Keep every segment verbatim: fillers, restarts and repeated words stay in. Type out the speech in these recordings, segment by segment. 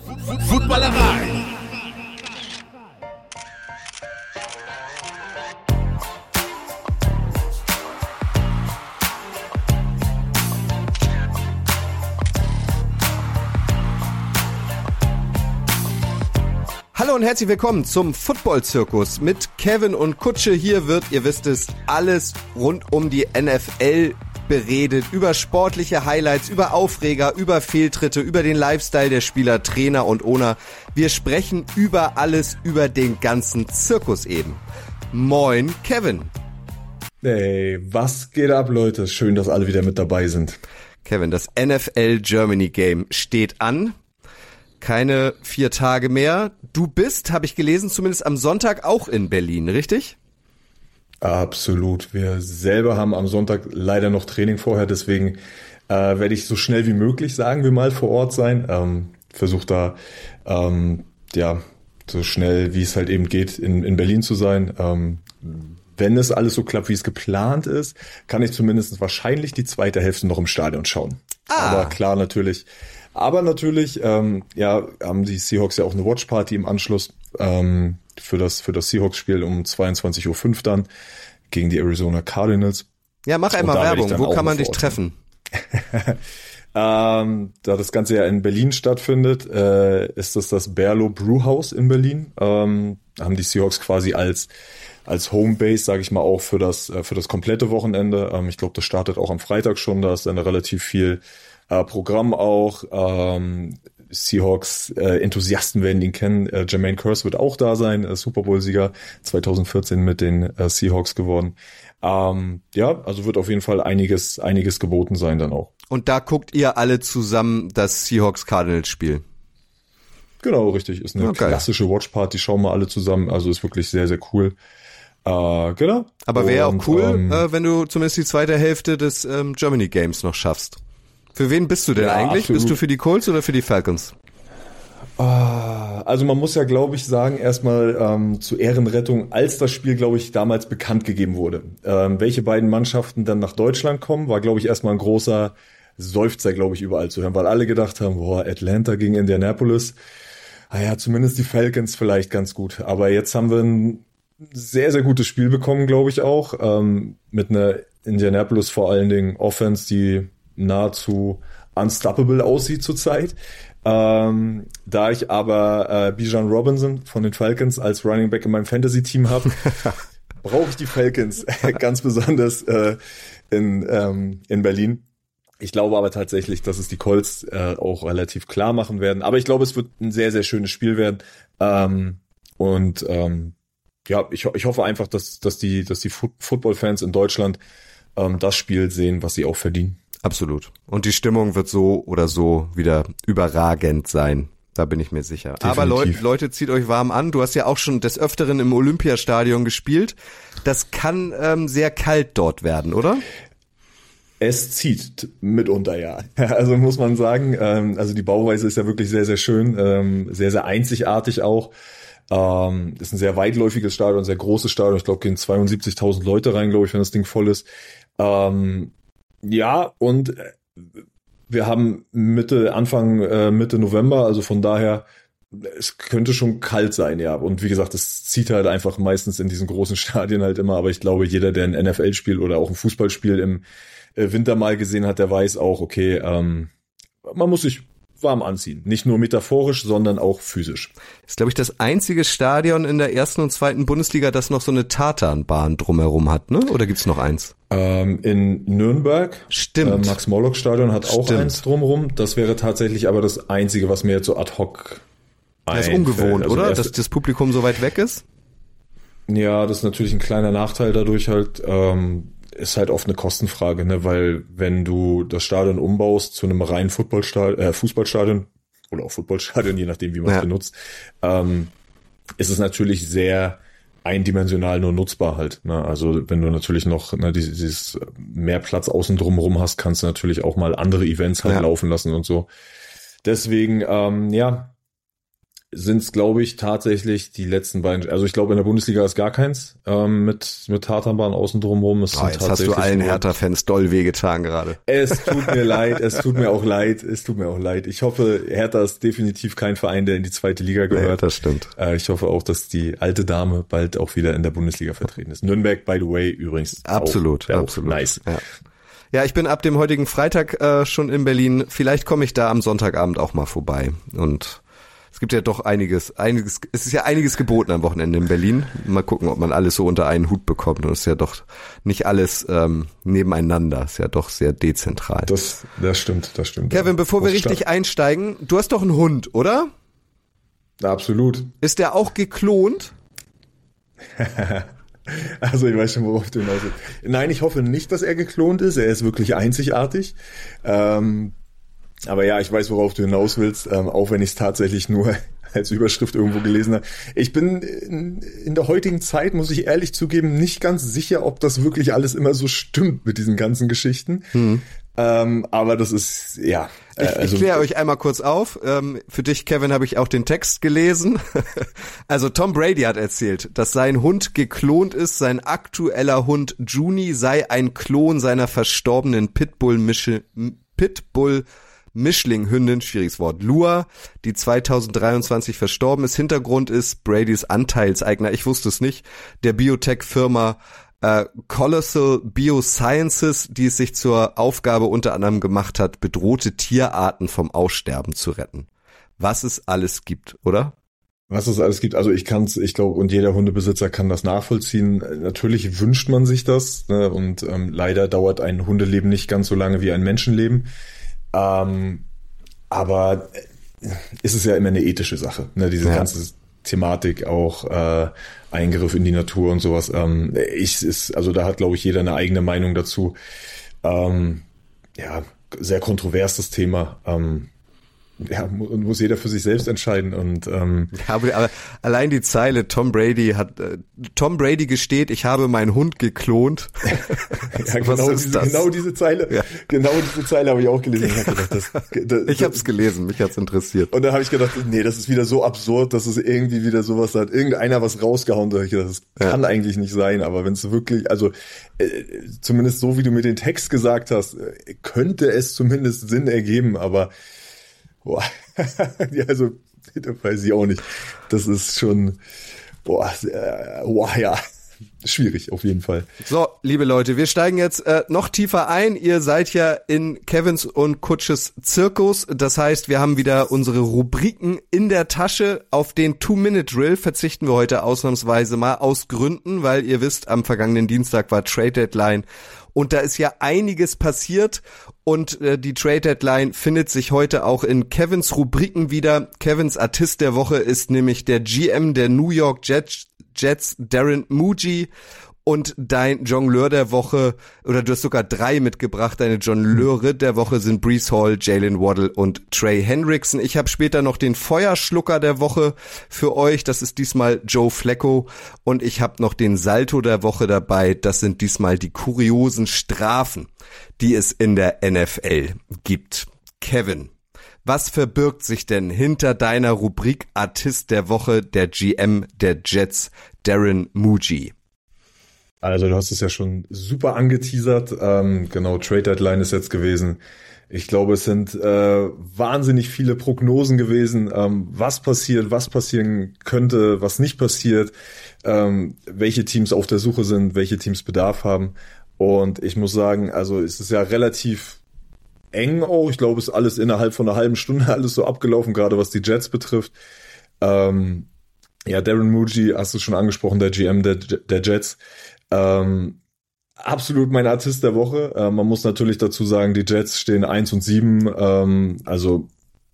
Footballerei. Hallo und herzlich willkommen zum Football-Zirkus mit Kevin und Kutsche. Hier wird, ihr wisst es, alles rund um die N F L beredet. Über sportliche Highlights, über Aufreger, über Fehltritte, über den Lifestyle der Spieler, Trainer und Owner. Wir sprechen über alles, über den ganzen Zirkus eben. Moin, Kevin. Hey, was geht ab, Leute? Schön, dass alle wieder mit dabei sind. Kevin, das N F L Germany Game steht an. Keine vier Tage mehr. Du bist, habe ich gelesen, zumindest am Sonntag auch in Berlin, richtig? Absolut. Wir selber haben am Sonntag leider noch Training vorher, deswegen äh, werde ich so schnell wie möglich, sagen wir mal, vor Ort sein. Ähm, Versuche da, ähm, ja, so schnell wie es halt eben geht, in, in Berlin zu sein. Ähm, wenn es alles so klappt, wie es geplant ist, kann ich zumindest wahrscheinlich die zweite Hälfte noch im Stadion schauen. Ah. Aber klar, natürlich... Aber natürlich, ähm, ja, haben die Seahawks ja auch eine Watchparty im Anschluss ähm, für das für das Seahawks-Spiel um zweiundzwanzig Uhr fünf dann gegen die Arizona Cardinals. Ja, mach einmal Werbung. Wo kann man dich treffen? ähm, da das Ganze ja in Berlin stattfindet, äh, ist das das Berlo Brewhouse in Berlin. Ähm, da haben die Seahawks quasi als als Homebase, sage ich mal, auch für das für das komplette Wochenende. Ähm, ich glaube, das startet auch am Freitag schon. Da ist dann relativ viel Äh, Programm auch, ähm, Seahawks äh, Enthusiasten werden ihn kennen, äh, Jermaine Kearse wird auch da sein, äh, Super Bowl-Sieger zwanzig vierzehn mit den äh, Seahawks geworden. Ähm, ja, also wird auf jeden Fall einiges einiges geboten sein dann auch. Und da guckt ihr alle zusammen das Seahawks-Cardinals-Spiel? Genau, richtig, ist eine okay. klassische Watchparty, schauen wir alle zusammen, also ist wirklich sehr, sehr cool. Äh, genau. Aber wäre auch cool, ähm, äh, wenn du zumindest die zweite Hälfte des ähm, Germany Games noch schaffst. Für wen bist du denn ja, eigentlich? Absolut. Bist du für die Colts oder für die Falcons? Also man muss ja, glaube ich, sagen, erstmal ähm, zur Ehrenrettung, als das Spiel, glaube ich, damals bekannt gegeben wurde. Ähm, welche beiden Mannschaften dann nach Deutschland kommen, war, glaube ich, erstmal ein großer Seufzer, glaube ich, überall zu hören, weil alle gedacht haben, boah, Atlanta gegen Indianapolis. Ah ja, zumindest die Falcons vielleicht ganz gut. Aber jetzt haben wir ein sehr, sehr gutes Spiel bekommen, glaube ich auch, ähm, mit einer Indianapolis vor allen Dingen Offense, die nahezu unstoppable aussieht zurzeit. Ähm, da ich aber äh, Bijan Robinson von den Falcons als Running Back in meinem Fantasy-Team habe, brauche ich die Falcons ganz besonders äh, in, ähm, in Berlin. Ich glaube aber tatsächlich, dass es die Colts äh, auch relativ klar machen werden. Aber ich glaube, es wird ein sehr, sehr schönes Spiel werden. Ähm, und ähm, ja, ich, ich hoffe einfach, dass, dass die, dass die Fu- Football-Fans in Deutschland ähm, das Spiel sehen, was sie auch verdienen. Absolut. Und die Stimmung wird so oder so wieder überragend sein. Da bin ich mir sicher. Definitiv. Aber Leute, Leute, zieht euch warm an. Du hast ja auch schon des Öfteren im Olympiastadion gespielt. Das kann ähm, sehr kalt dort werden, oder? Es zieht mitunter, ja. Also muss man sagen, ähm, also die Bauweise ist ja wirklich sehr, sehr schön, ähm, sehr, sehr einzigartig auch. Ähm, ist ein sehr weitläufiges Stadion, ein sehr großes Stadion. Ich glaube, gehen zweiundsiebzigtausend Leute rein, glaube ich, wenn das Ding voll ist. Ähm, Ja, und wir haben Mitte, Anfang, äh, Mitte November, also von daher, es könnte schon kalt sein, ja. Und wie gesagt, es zieht halt einfach meistens in diesen großen Stadien halt immer, aber ich glaube, jeder, der ein N F L-Spiel oder auch ein Fußballspiel im äh, Winter mal gesehen hat, der weiß auch, okay, ähm, man muss sich warm anziehen. Nicht nur metaphorisch, sondern auch physisch. Das ist, glaube ich, das einzige Stadion in der ersten und zweiten Bundesliga, das noch so eine Tatanbahn drumherum hat, ne? Oder gibt's noch eins? Ähm, in Nürnberg. Stimmt. Äh, Max-Morlock-Stadion hat auch Stimmt. eins drumherum. Das wäre tatsächlich aber das Einzige, was mir jetzt so ad hoc Das ist ungewohnt, also oder? Dass das Publikum so weit weg ist? Ja, das ist natürlich ein kleiner Nachteil dadurch halt. Ähm, ist halt oft eine Kostenfrage, ne? Weil wenn du das Stadion umbaust zu einem reinen Footballstadion, äh, Fußballstadion oder auch Footballstadion, je nachdem, wie man es ja. benutzt, ähm, ist es natürlich sehr eindimensional nur nutzbar halt. Ne? Also wenn du natürlich noch ne, dieses, dieses mehr Platz außen drumherum hast, kannst du natürlich auch mal andere Events halt ja. laufen lassen und so. Deswegen, ähm, ja, sind es, glaube ich, tatsächlich die letzten beiden. Also ich glaube, in der Bundesliga ist gar keins ähm, mit mit Tatanbahn außen drumherum. Oh, jetzt hast du allen Hertha-Fans doll wehgetan gerade. Es tut mir leid, es tut mir auch leid, es tut mir auch leid. Ich hoffe, Hertha ist definitiv kein Verein, der in die zweite Liga gehört. Ja, das stimmt. Äh, ich hoffe auch, dass die alte Dame bald auch wieder in der Bundesliga vertreten ist. Nürnberg, by the way, übrigens. Absolut, auch, absolut. Auch nice. Ja. Ja, ich bin ab dem heutigen Freitag äh, schon in Berlin. Vielleicht komme ich da am Sonntagabend auch mal vorbei. Und es gibt ja doch einiges, einiges, es ist ja einiges geboten am Wochenende in Berlin. Mal gucken, ob man alles so unter einen Hut bekommt. Und es ist ja doch nicht alles ähm, nebeneinander. Es ist ja doch sehr dezentral. Das, das stimmt, das stimmt. Kevin, bevor wir richtig einsteigen, du hast doch einen Hund, oder? Absolut. Ist der auch geklont? Also ich weiß schon, worauf du hinaus willst. Nein, ich hoffe nicht, dass er geklont ist. Er ist wirklich einzigartig. Ähm, aber ja, ich weiß, worauf du hinaus willst, ähm, auch wenn ich es tatsächlich nur als Überschrift irgendwo gelesen habe. Ich bin in, in der heutigen Zeit, muss ich ehrlich zugeben, nicht ganz sicher, ob das wirklich alles immer so stimmt mit diesen ganzen Geschichten. Hm. Ähm, aber das ist, ja. Äh, ich also, ich kläre euch einmal kurz auf. Ähm, für dich, Kevin, habe ich auch den Text gelesen. Also Tom Brady hat erzählt, dass sein Hund geklont ist. Sein aktueller Hund Junie sei ein Klon seiner verstorbenen Pitbull-Mische, Pitbull Mischling-Hündin, schwieriges Wort, Lua, die zweitausenddreiundzwanzig verstorben ist. Hintergrund ist Bradys Anteilseigner, ich wusste es nicht, der Biotech-Firma äh, Colossal Biosciences, die es sich zur Aufgabe unter anderem gemacht hat, bedrohte Tierarten vom Aussterben zu retten. Was es alles gibt, oder? Was es alles gibt, also ich kann es, ich glaube, und jeder Hundebesitzer kann das nachvollziehen. Natürlich wünscht man sich das, ne? Und ähm, leider dauert ein Hundeleben nicht ganz so lange wie ein Menschenleben. Ähm, aber ist es ja immer eine ethische Sache, ne? Diese ja. ganze Thematik auch äh, Eingriff in die Natur und sowas. Ähm, ich ist also da hat, glaube ich, jeder eine eigene Meinung dazu. Ähm, ja, sehr kontrovers das Thema. Ähm, ja, und muss jeder für sich selbst entscheiden und ähm, ja, aber, aber allein die Zeile Tom Brady hat äh, Tom Brady gesteht, ich habe meinen Hund geklont. Ja, genau, diese, genau diese Zeile, ja. genau diese Zeile habe ich auch gelesen. Ich habe gedacht, das, das, ich habe es gelesen, mich hat's interessiert. Und da habe ich gedacht, nee, das ist wieder so absurd, dass es irgendwie wieder sowas hat. Irgendeiner was rausgehauen, da habe ich gedacht, das ja. kann eigentlich nicht sein. Aber wenn es wirklich, also äh, zumindest so wie du mir den Text gesagt hast, äh, könnte es zumindest Sinn ergeben, aber boah, ja, also, das weiß ich auch nicht. Das ist schon, boah, äh, boah, ja, schwierig auf jeden Fall. So, liebe Leute, wir steigen jetzt äh, noch tiefer ein. Ihr seid ja in Kevins und Kutsches Zirkus. Das heißt, wir haben wieder unsere Rubriken in der Tasche. Auf den Two-Minute-Drill verzichten wir heute ausnahmsweise mal aus Gründen, weil ihr wisst, am vergangenen Dienstag war Trade Deadline. Und da ist ja einiges passiert und äh, die Trade Deadline findet sich heute auch in Kevins Rubriken wieder. Kevins Artist der Woche ist nämlich der G M der New York Jets, Jets Darren Muji. Und dein Jongleur der Woche, oder du hast sogar drei mitgebracht, deine Jongleure der Woche sind Breece Hall, Jalen Waddle und Trey Hendrickson. Ich habe später noch den Feuerschlucker der Woche für euch, das ist diesmal Joe Flacco. Und ich habe noch den Salto der Woche dabei, das sind diesmal die kuriosen Strafen, die es in der N F L gibt. Kevin, was verbirgt sich denn hinter deiner Rubrik Artist der Woche, der G M der Jets, Darren Muji? Also du hast es ja schon super angeteasert. Ähm, genau, Trade Deadline ist jetzt gewesen. Ich glaube, es sind äh, wahnsinnig viele Prognosen gewesen, ähm, was passiert, was passieren könnte, was nicht passiert, ähm, welche Teams auf der Suche sind, welche Teams Bedarf haben. Und ich muss sagen, also es ist ja relativ eng auch. Ich glaube, es ist alles innerhalb von einer halben Stunde alles so abgelaufen, gerade was die Jets betrifft. Ähm, ja, Darren Muji, hast du schon angesprochen, der G M der, der Jets. Ähm, absolut mein Artist der Woche. Äh, man muss natürlich dazu sagen, die Jets stehen eins und sieben, ähm, also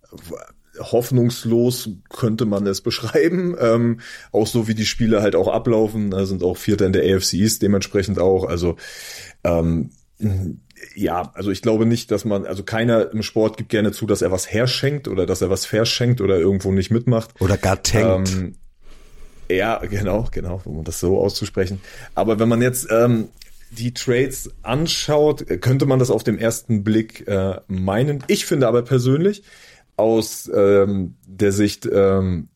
hoffnungslos könnte man es beschreiben. Ähm, auch so wie die Spiele halt auch ablaufen, äh, sind auch Vierter in der A F C East dementsprechend auch. Also ähm, ja, also ich glaube nicht, dass man, also keiner im Sport gibt gerne zu, dass er was herschenkt oder dass er was verschenkt oder irgendwo nicht mitmacht. Oder gar tankt. Ähm, Ja, genau, genau, um das so auszusprechen. Aber wenn man jetzt ähm, die Trades anschaut, könnte man das auf den ersten Blick äh, meinen. Ich finde aber persönlich aus ähm, der Sicht ähm,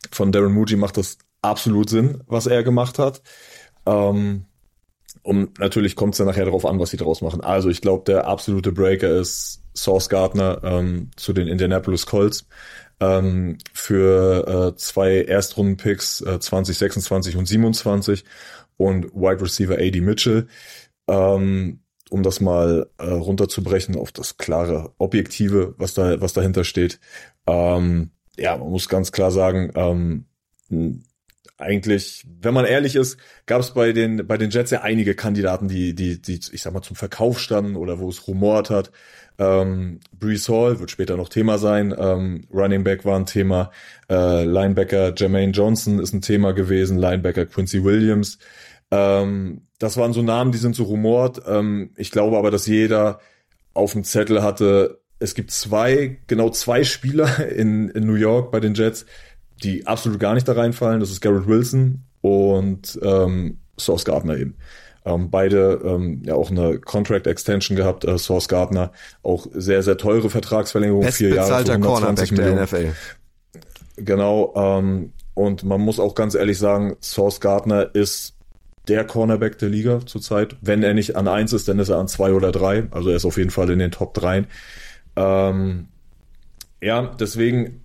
von Darren Mooney macht das absolut Sinn, was er gemacht hat. Ähm, und natürlich kommt es dann nachher darauf an, was sie draus machen. Also ich glaube, der absolute Breaker ist Sauce Gardner ähm, zu den Indianapolis Colts ähm, für äh, zwei Erstrunden-Picks äh, zwanzig sechsundzwanzig und siebenundzwanzig und Wide Receiver A D Mitchell. Ähm, um das mal äh, runterzubrechen auf das klare Objektive, was da was dahinter steht. Ähm, ja, man muss ganz klar sagen, ähm, eigentlich, wenn man ehrlich ist, gab es bei den bei den Jets ja einige Kandidaten, die die die ich sag mal zum Verkauf standen oder wo es rumort hat. Ähm, Breece Hall wird später noch Thema sein. Ähm, Running Back war ein Thema. Äh, Linebacker Jermaine Johnson ist ein Thema gewesen. Linebacker Quincy Williams. Ähm, das waren so Namen, die sind so rumort. Ähm, ich glaube aber, dass jeder auf dem Zettel hatte, es gibt zwei, genau zwei Spieler in, in New York bei den Jets, die absolut gar nicht da reinfallen. Das ist Garrett Wilson und ähm, Sauce Gardner eben. Ähm, beide ähm, ja auch eine Contract Extension gehabt. Äh, Sauce Gardner auch sehr, sehr teure Vertragsverlängerung. Vier Jahre für hundertzwanzig Millionen. Der N F L. Genau. Ähm, und man muss auch ganz ehrlich sagen, Sauce Gardner ist der Cornerback der Liga zurzeit. Wenn er nicht an eins ist, dann ist er an zwei oder drei. Also er ist auf jeden Fall in den Top dreien. Ähm, ja, deswegen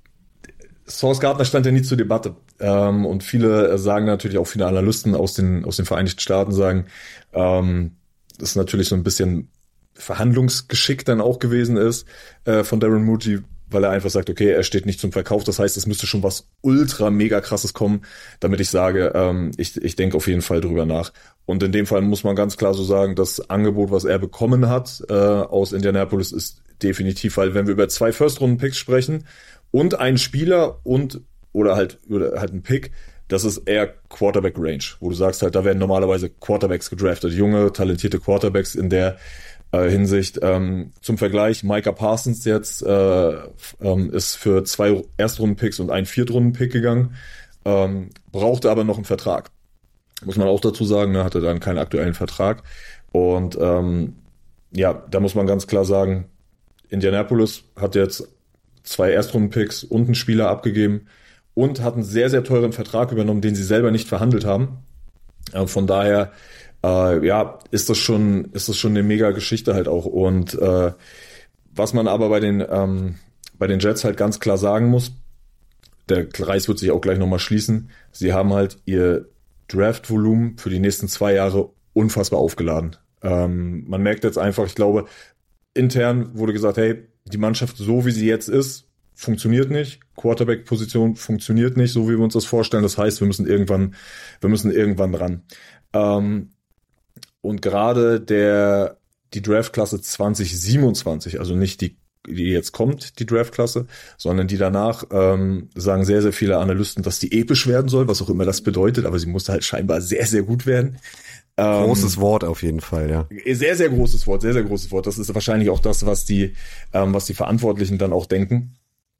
Sauce Gardner stand ja nie zur Debatte. Ähm, und viele sagen natürlich, auch viele Analysten aus den aus den Vereinigten Staaten sagen, ähm, das ist natürlich so ein bisschen Verhandlungsgeschick dann auch gewesen ist äh, von Darren Mooney, weil er einfach sagt, okay, er steht nicht zum Verkauf. Das heißt, es müsste schon was ultra mega krasses kommen, damit ich sage, ähm, ich, ich denke auf jeden Fall drüber nach. Und in dem Fall muss man ganz klar so sagen, das Angebot, was er bekommen hat äh, aus Indianapolis, ist definitiv, weil wenn wir über zwei First-Runden-Picks sprechen und einen Spieler und oder halt oder halt einen Pick, das ist eher Quarterback-Range, wo du sagst halt, da werden normalerweise Quarterbacks gedraftet, junge, talentierte Quarterbacks in der Hinsicht. Ähm, zum Vergleich, Micah Parsons jetzt äh, ähm, ist für zwei Erstrunden-Picks und einen Viertrunden-Pick gegangen, ähm, brauchte aber noch einen Vertrag. Muss man auch dazu sagen, ne, hatte dann keinen aktuellen Vertrag. Und ähm, ja, da muss man ganz klar sagen, Indianapolis hat jetzt zwei Erstrunden-Picks und einen Spieler abgegeben und hat einen sehr, sehr teuren Vertrag übernommen, den sie selber nicht verhandelt haben. Äh, von daher Äh, ja, ist das schon, ist das schon eine mega Geschichte halt auch. Und äh, was man aber bei den ähm, bei den Jets halt ganz klar sagen muss, der Kreis wird sich auch gleich nochmal schließen. Sie haben halt ihr Draft-Volumen für die nächsten zwei Jahre unfassbar aufgeladen. Ähm, man merkt jetzt einfach, ich glaube, intern wurde gesagt, hey, die Mannschaft so wie sie jetzt ist, funktioniert nicht. Quarterback-Position funktioniert nicht, so wie wir uns das vorstellen. Das heißt, wir müssen irgendwann, wir müssen irgendwann ran. Ähm, Und gerade der die Draftklasse zwanzig siebenundzwanzig, also nicht die, die jetzt kommt, die Draftklasse, sondern die danach, ähm, sagen sehr, sehr viele Analysten, dass die episch werden soll, was auch immer das bedeutet, aber sie musste halt scheinbar sehr, sehr gut werden. Ähm, großes Wort auf jeden Fall, ja. Sehr, sehr großes Wort, sehr, sehr großes Wort. Das ist wahrscheinlich auch das, was die, ähm, was die Verantwortlichen dann auch denken.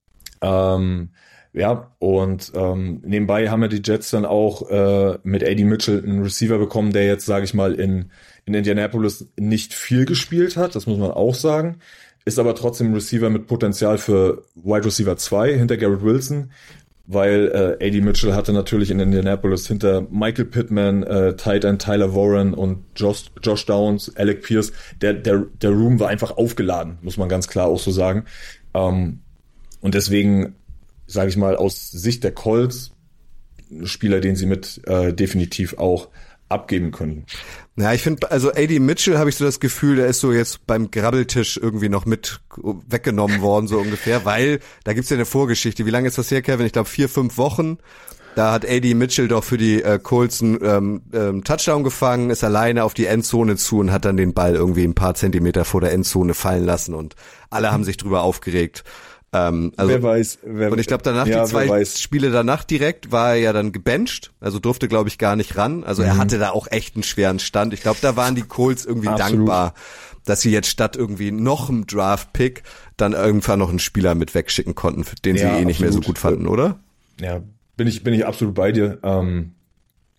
Ähm, Ja, und ähm, nebenbei haben ja die Jets dann auch äh, mit A D Mitchell einen Receiver bekommen, der jetzt, sage ich mal, in in Indianapolis nicht viel gespielt hat, das muss man auch sagen, ist aber trotzdem ein Receiver mit Potenzial für Wide Receiver zwei hinter Garrett Wilson, weil äh, A D Mitchell hatte natürlich in Indianapolis hinter Michael Pittman, äh, Tight End Tyler Warren und Josh, Josh Downs, Alec Pierce, der, der, der Room war einfach aufgeladen, muss man ganz klar auch so sagen. Ähm, und deswegen sage ich mal, aus Sicht der Colts, ein Spieler, den sie mit äh, definitiv auch abgeben können. Ja, ich finde, also A D Mitchell habe ich so das Gefühl, der ist so jetzt beim Grabbeltisch irgendwie noch mit weggenommen worden, so ungefähr, weil da gibt's ja eine Vorgeschichte. Wie lange ist das her, Kevin? Ich glaube vier, fünf Wochen. Da hat A D Mitchell doch für die äh, Colts einen ähm, ähm, Touchdown gefangen, ist alleine auf die Endzone zu und hat dann den Ball irgendwie ein paar Zentimeter vor der Endzone fallen lassen und alle haben sich drüber aufgeregt. Ähm, also, wer weiß. Wer, und ich glaube danach, ja, die zwei Spiele danach direkt, war er ja dann gebencht, also durfte glaube ich gar nicht ran. Also mhm. er hatte da auch echt einen schweren Stand. Ich glaube, da waren die Colts irgendwie Absolut. dankbar, dass sie jetzt statt irgendwie noch einem Draft-Pick dann irgendwann noch einen Spieler mit wegschicken konnten, den ja, sie eh nicht absolut. mehr so gut fanden, oder? Ja, bin ich bin ich absolut bei dir. Ähm,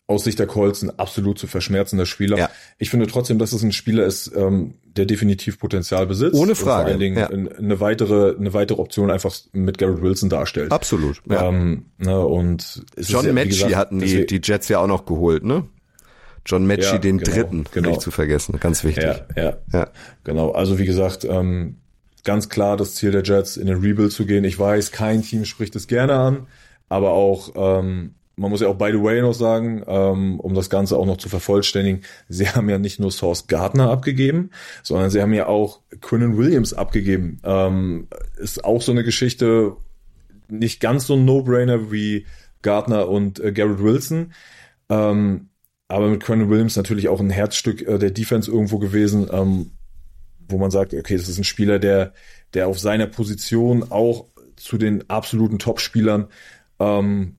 aus Sicht der Colts ein absolut zu verschmerzender Spieler. Ja. Ich finde trotzdem, dass es ein Spieler ist, ähm, der definitiv Potenzial besitzt. Ohne Frage. Und vor allen Dingen ja. eine weitere, eine weitere Option einfach mit Garrett Wilson darstellt. Absolut. Ja. Ähm, ne, und es John ist ja, Mechie hatten die, die Jets ja auch noch geholt, ne? John Mechie, ja, den genau, dritten, genau. nicht zu vergessen, ganz wichtig. Ja, ja, ja. Genau. Also wie gesagt, ähm, ganz klar das Ziel der Jets, in den Rebuild zu gehen. Ich weiß, kein Team spricht es gerne an, aber auch, ähm, man muss ja auch by the way noch sagen, ähm, um das Ganze auch noch zu vervollständigen, sie haben ja nicht nur Sauce Gardner abgegeben, sondern sie haben ja auch Quinnen Williams abgegeben. Ähm, ist auch so eine Geschichte, nicht ganz so ein No-Brainer wie Gardner und äh, Garrett Wilson. Ähm, aber mit Quinnen Williams natürlich auch ein Herzstück äh, der Defense irgendwo gewesen, ähm, wo man sagt, okay, das ist ein Spieler, der, der auf seiner Position auch zu den absoluten Top-Spielern ähm,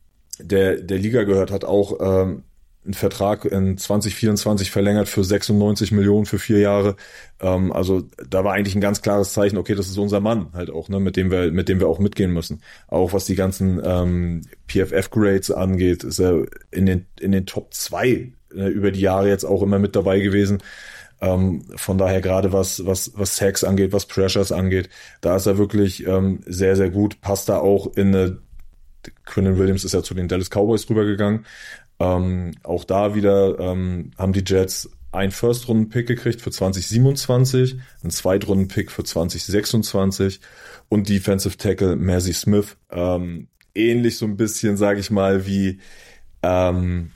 der der Liga gehört, hat auch ähm, einen Vertrag in zwanzig vierundzwanzig verlängert für sechsundneunzig Millionen für vier Jahre. Ähm, also da war eigentlich ein ganz klares Zeichen, okay, das ist unser Mann halt auch, ne, mit dem wir mit dem wir auch mitgehen müssen. Auch was die ganzen ähm, P F F-Grades angeht, ist er in den in den Top zwei äh, über die Jahre jetzt auch immer mit dabei gewesen. Ähm, von daher gerade was was was Sacks angeht, was Pressures angeht, da ist er wirklich ähm, sehr sehr gut. Passt da auch in eine Quinnen Williams ist ja zu den Dallas Cowboys rübergegangen. Ähm, auch da wieder ähm, haben die Jets einen First-Runden-Pick gekriegt für zwanzig siebenundzwanzig, einen Zweitrunden-Pick für zwanzig sechsundzwanzig und Defensive Tackle Mazi Smith. Ähm, ähnlich so ein bisschen, sage ich mal, wie ähm,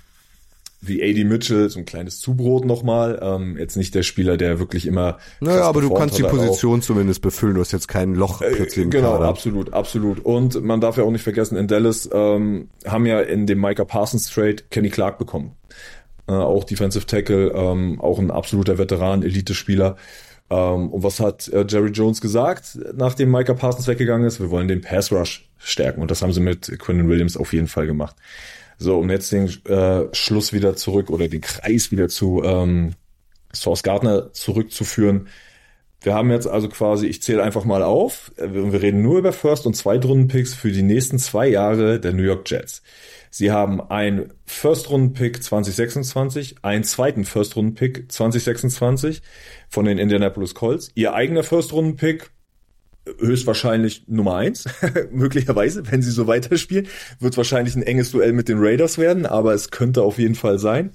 wie A D Mitchell, so ein kleines Zubrot nochmal. Ähm, jetzt nicht der Spieler, der wirklich immer... Naja, aber du kannst die Position zumindest befüllen. Du hast jetzt kein Loch plötzlich im Genau, Kader. absolut, absolut. Und man darf ja auch nicht vergessen, in Dallas ähm, haben ja in dem Micah Parsons Trade Kenny Clark bekommen. Äh, auch Defensive Tackle, ähm, auch ein absoluter Veteran, Elite-Spieler. Ähm, und was hat äh, Jerry Jones gesagt, nachdem Micah Parsons weggegangen ist? Wir wollen den Pass Rush stärken. Und das haben sie mit Quinnen Williams auf jeden Fall gemacht. So, um jetzt den äh, Schluss wieder zurück oder den Kreis wieder zu ähm, Sauce Gardner zurückzuführen. Wir haben jetzt also quasi, ich zähle einfach mal auf, wir reden nur über First- und Zweitrunden-Picks für die nächsten zwei Jahre der New York Jets. Sie haben einen First-Runden-Pick zwanzig sechsundzwanzig, einen zweiten First-Runden-Pick zwanzig sechsundzwanzig von den Indianapolis Colts. Ihr eigener First-Runden-Pick höchstwahrscheinlich Nummer eins, möglicherweise, wenn sie so weiterspielen, wird wahrscheinlich ein enges Duell mit den Raiders werden, aber es könnte auf jeden Fall sein.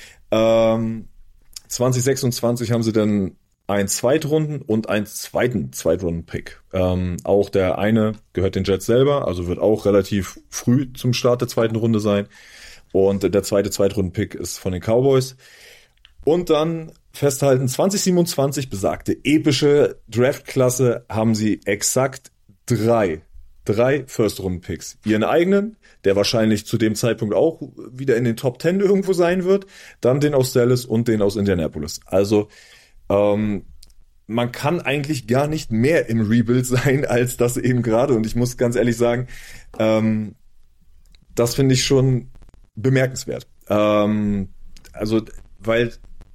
Ähm, zwanzig sechsundzwanzig haben sie dann einen Zweitrunden- und einen zweiten Zweitrunden-Pick. Ähm, auch der eine gehört den Jets selber, also wird auch relativ früh zum Start der zweiten Runde sein. Und der zweite Zweitrunden-Pick ist von den Cowboys. Und dann festhalten, zwanzig siebenundzwanzig besagte epische Draftklasse haben sie exakt drei, drei First-Runden-Picks. Ihren eigenen, der wahrscheinlich zu dem Zeitpunkt auch wieder in den Top Ten irgendwo sein wird, dann den aus Dallas und den aus Indianapolis. Also ähm, man kann eigentlich gar nicht mehr im Rebuild sein als das eben gerade. Und ich muss ganz ehrlich sagen, ähm, das finde ich schon bemerkenswert. Ähm, also, weil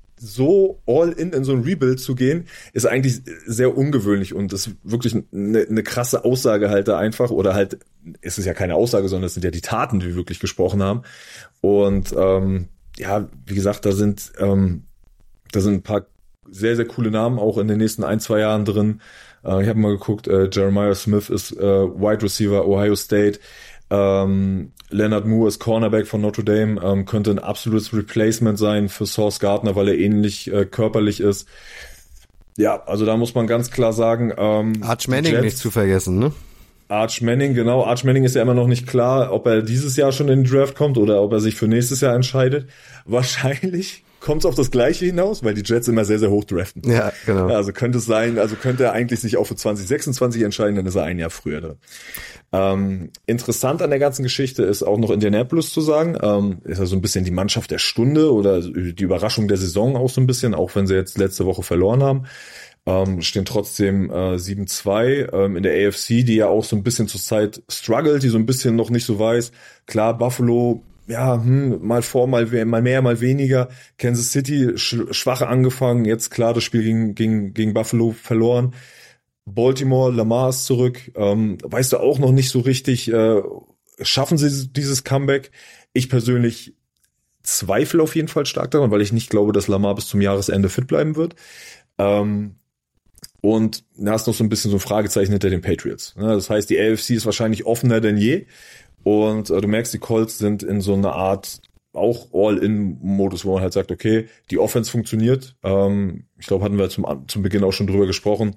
so all in in so ein Rebuild zu gehen, ist eigentlich sehr ungewöhnlich und ist wirklich eine, eine krasse Aussage halt da einfach, oder halt, es ist ja keine Aussage, sondern es sind ja die Taten, die wir wirklich gesprochen haben. Und ähm, ja, wie gesagt, da sind ähm, da sind ein paar sehr, sehr coole Namen auch in den nächsten ein, zwei Jahren drin. Äh, ich habe mal geguckt, äh, Jeremiah Smith ist äh, Wide Receiver Ohio State. Ähm, Leonard Moore ist Cornerback von Notre Dame, ähm, könnte ein absolutes Replacement sein für Sauce Gardner, weil er ähnlich äh, körperlich ist. Ja, also da muss man ganz klar sagen, ähm, Arch Manning Jets, nicht zu vergessen, ne? Arch Manning, genau. Arch Manning ist ja immer noch nicht klar, ob er dieses Jahr schon in den Draft kommt oder ob er sich für nächstes Jahr entscheidet. Wahrscheinlich kommt es auf das Gleiche hinaus, weil die Jets immer sehr, sehr hoch draften. Ja, genau. Also könnte es sein, also könnte er eigentlich sich auch für zwanzig sechsundzwanzig entscheiden, dann ist er ein Jahr früher drin. Ähm, interessant an der ganzen Geschichte ist auch noch Indianapolis zu sagen. Ähm, ist ja so ein bisschen die Mannschaft der Stunde oder die Überraschung der Saison auch so ein bisschen, auch wenn sie jetzt letzte Woche verloren haben. Ähm, stehen trotzdem äh, sieben zwei ähm, in der A F C, die ja auch so ein bisschen zur Zeit struggelt, die so ein bisschen noch nicht so weiß. Klar, Buffalo, ja, hm, mal vor, mal, mal mehr, mal weniger. Kansas City sch- schwach angefangen, jetzt klar das Spiel gegen, gegen, gegen Buffalo verloren. Baltimore, Lamar ist zurück. Ähm, weißt du auch noch nicht so richtig, äh, schaffen sie dieses Comeback? Ich persönlich zweifle auf jeden Fall stark daran, weil ich nicht glaube, dass Lamar bis zum Jahresende fit bleiben wird. Ähm, und da ist noch so ein bisschen so ein Fragezeichen hinter den Patriots. Das heißt, die A F C ist wahrscheinlich offener denn je. Und äh, du merkst, die Colts sind in so einer Art auch All-In-Modus, wo man halt sagt, okay, die Offense funktioniert. Ähm, ich glaube, hatten wir zum, zum Beginn auch schon drüber gesprochen.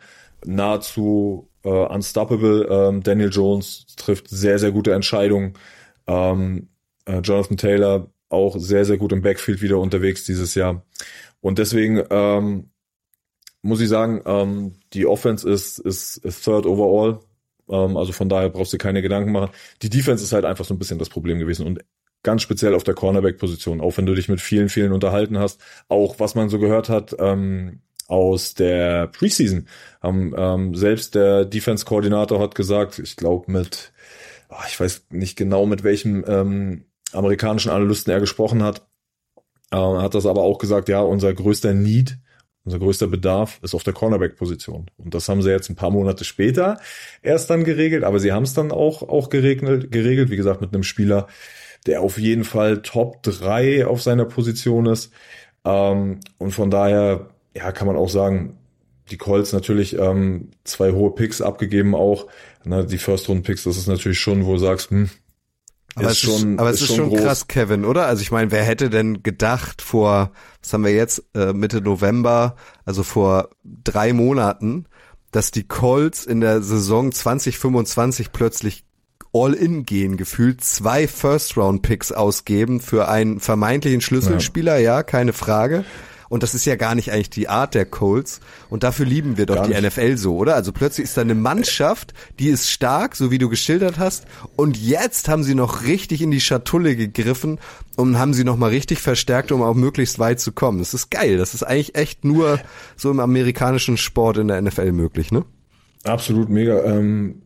Nahezu äh, unstoppable. Ähm, Daniel Jones trifft sehr, sehr gute Entscheidungen. Ähm, äh, Jonathan Taylor auch sehr, sehr gut im Backfield wieder unterwegs dieses Jahr. Und deswegen ähm, muss ich sagen, ähm, die Offense ist, ist, ist third overall. Ähm, also von daher brauchst du keine Gedanken machen. Die Defense ist halt einfach so ein bisschen das Problem gewesen. Und ganz speziell auf der Cornerback-Position, auch wenn du dich mit vielen, vielen unterhalten hast. Auch was man so gehört hat ähm, aus der Preseason. Ähm, ähm, selbst der Defense-Koordinator hat gesagt, ich glaube mit, oh, ich weiß nicht genau mit welchem ähm, amerikanischen Analysten er gesprochen hat, äh, hat das aber auch gesagt, ja, unser größter Need, unser größter Bedarf ist auf der Cornerback-Position. Und das haben sie jetzt ein paar Monate später erst dann geregelt, aber sie haben es dann auch, auch geregelt, geregelt, wie gesagt, mit einem Spieler, der auf jeden Fall Top drei auf seiner Position ist. Ähm, und von daher, ja, kann man auch sagen, die Colts natürlich ähm, zwei hohe Picks abgegeben auch. Ne, die First-Round-Picks, das ist natürlich schon, wo du sagst, hm, aber ist es ist, schon, aber es ist ist schon, schon groß. krass, Kevin, oder? Also ich meine, wer hätte denn gedacht vor, was haben wir jetzt, äh, Mitte November, also vor drei Monaten, dass die Colts in der Saison zwanzig fünfundzwanzig plötzlich All-In gehen, gefühlt zwei First-Round-Picks ausgeben für einen vermeintlichen Schlüsselspieler, ja. ja, keine Frage. Und das ist ja gar nicht eigentlich die Art der Colts. Und dafür lieben wir doch Gar die nicht. N F L so, oder? Also plötzlich ist da eine Mannschaft, die ist stark, so wie du geschildert hast. Und jetzt haben sie noch richtig in die Schatulle gegriffen und haben sie noch mal richtig verstärkt, um auch möglichst weit zu kommen. Das ist geil. Das ist eigentlich echt nur so im amerikanischen Sport in der N F L möglich, ne? Absolut mega. Ähm,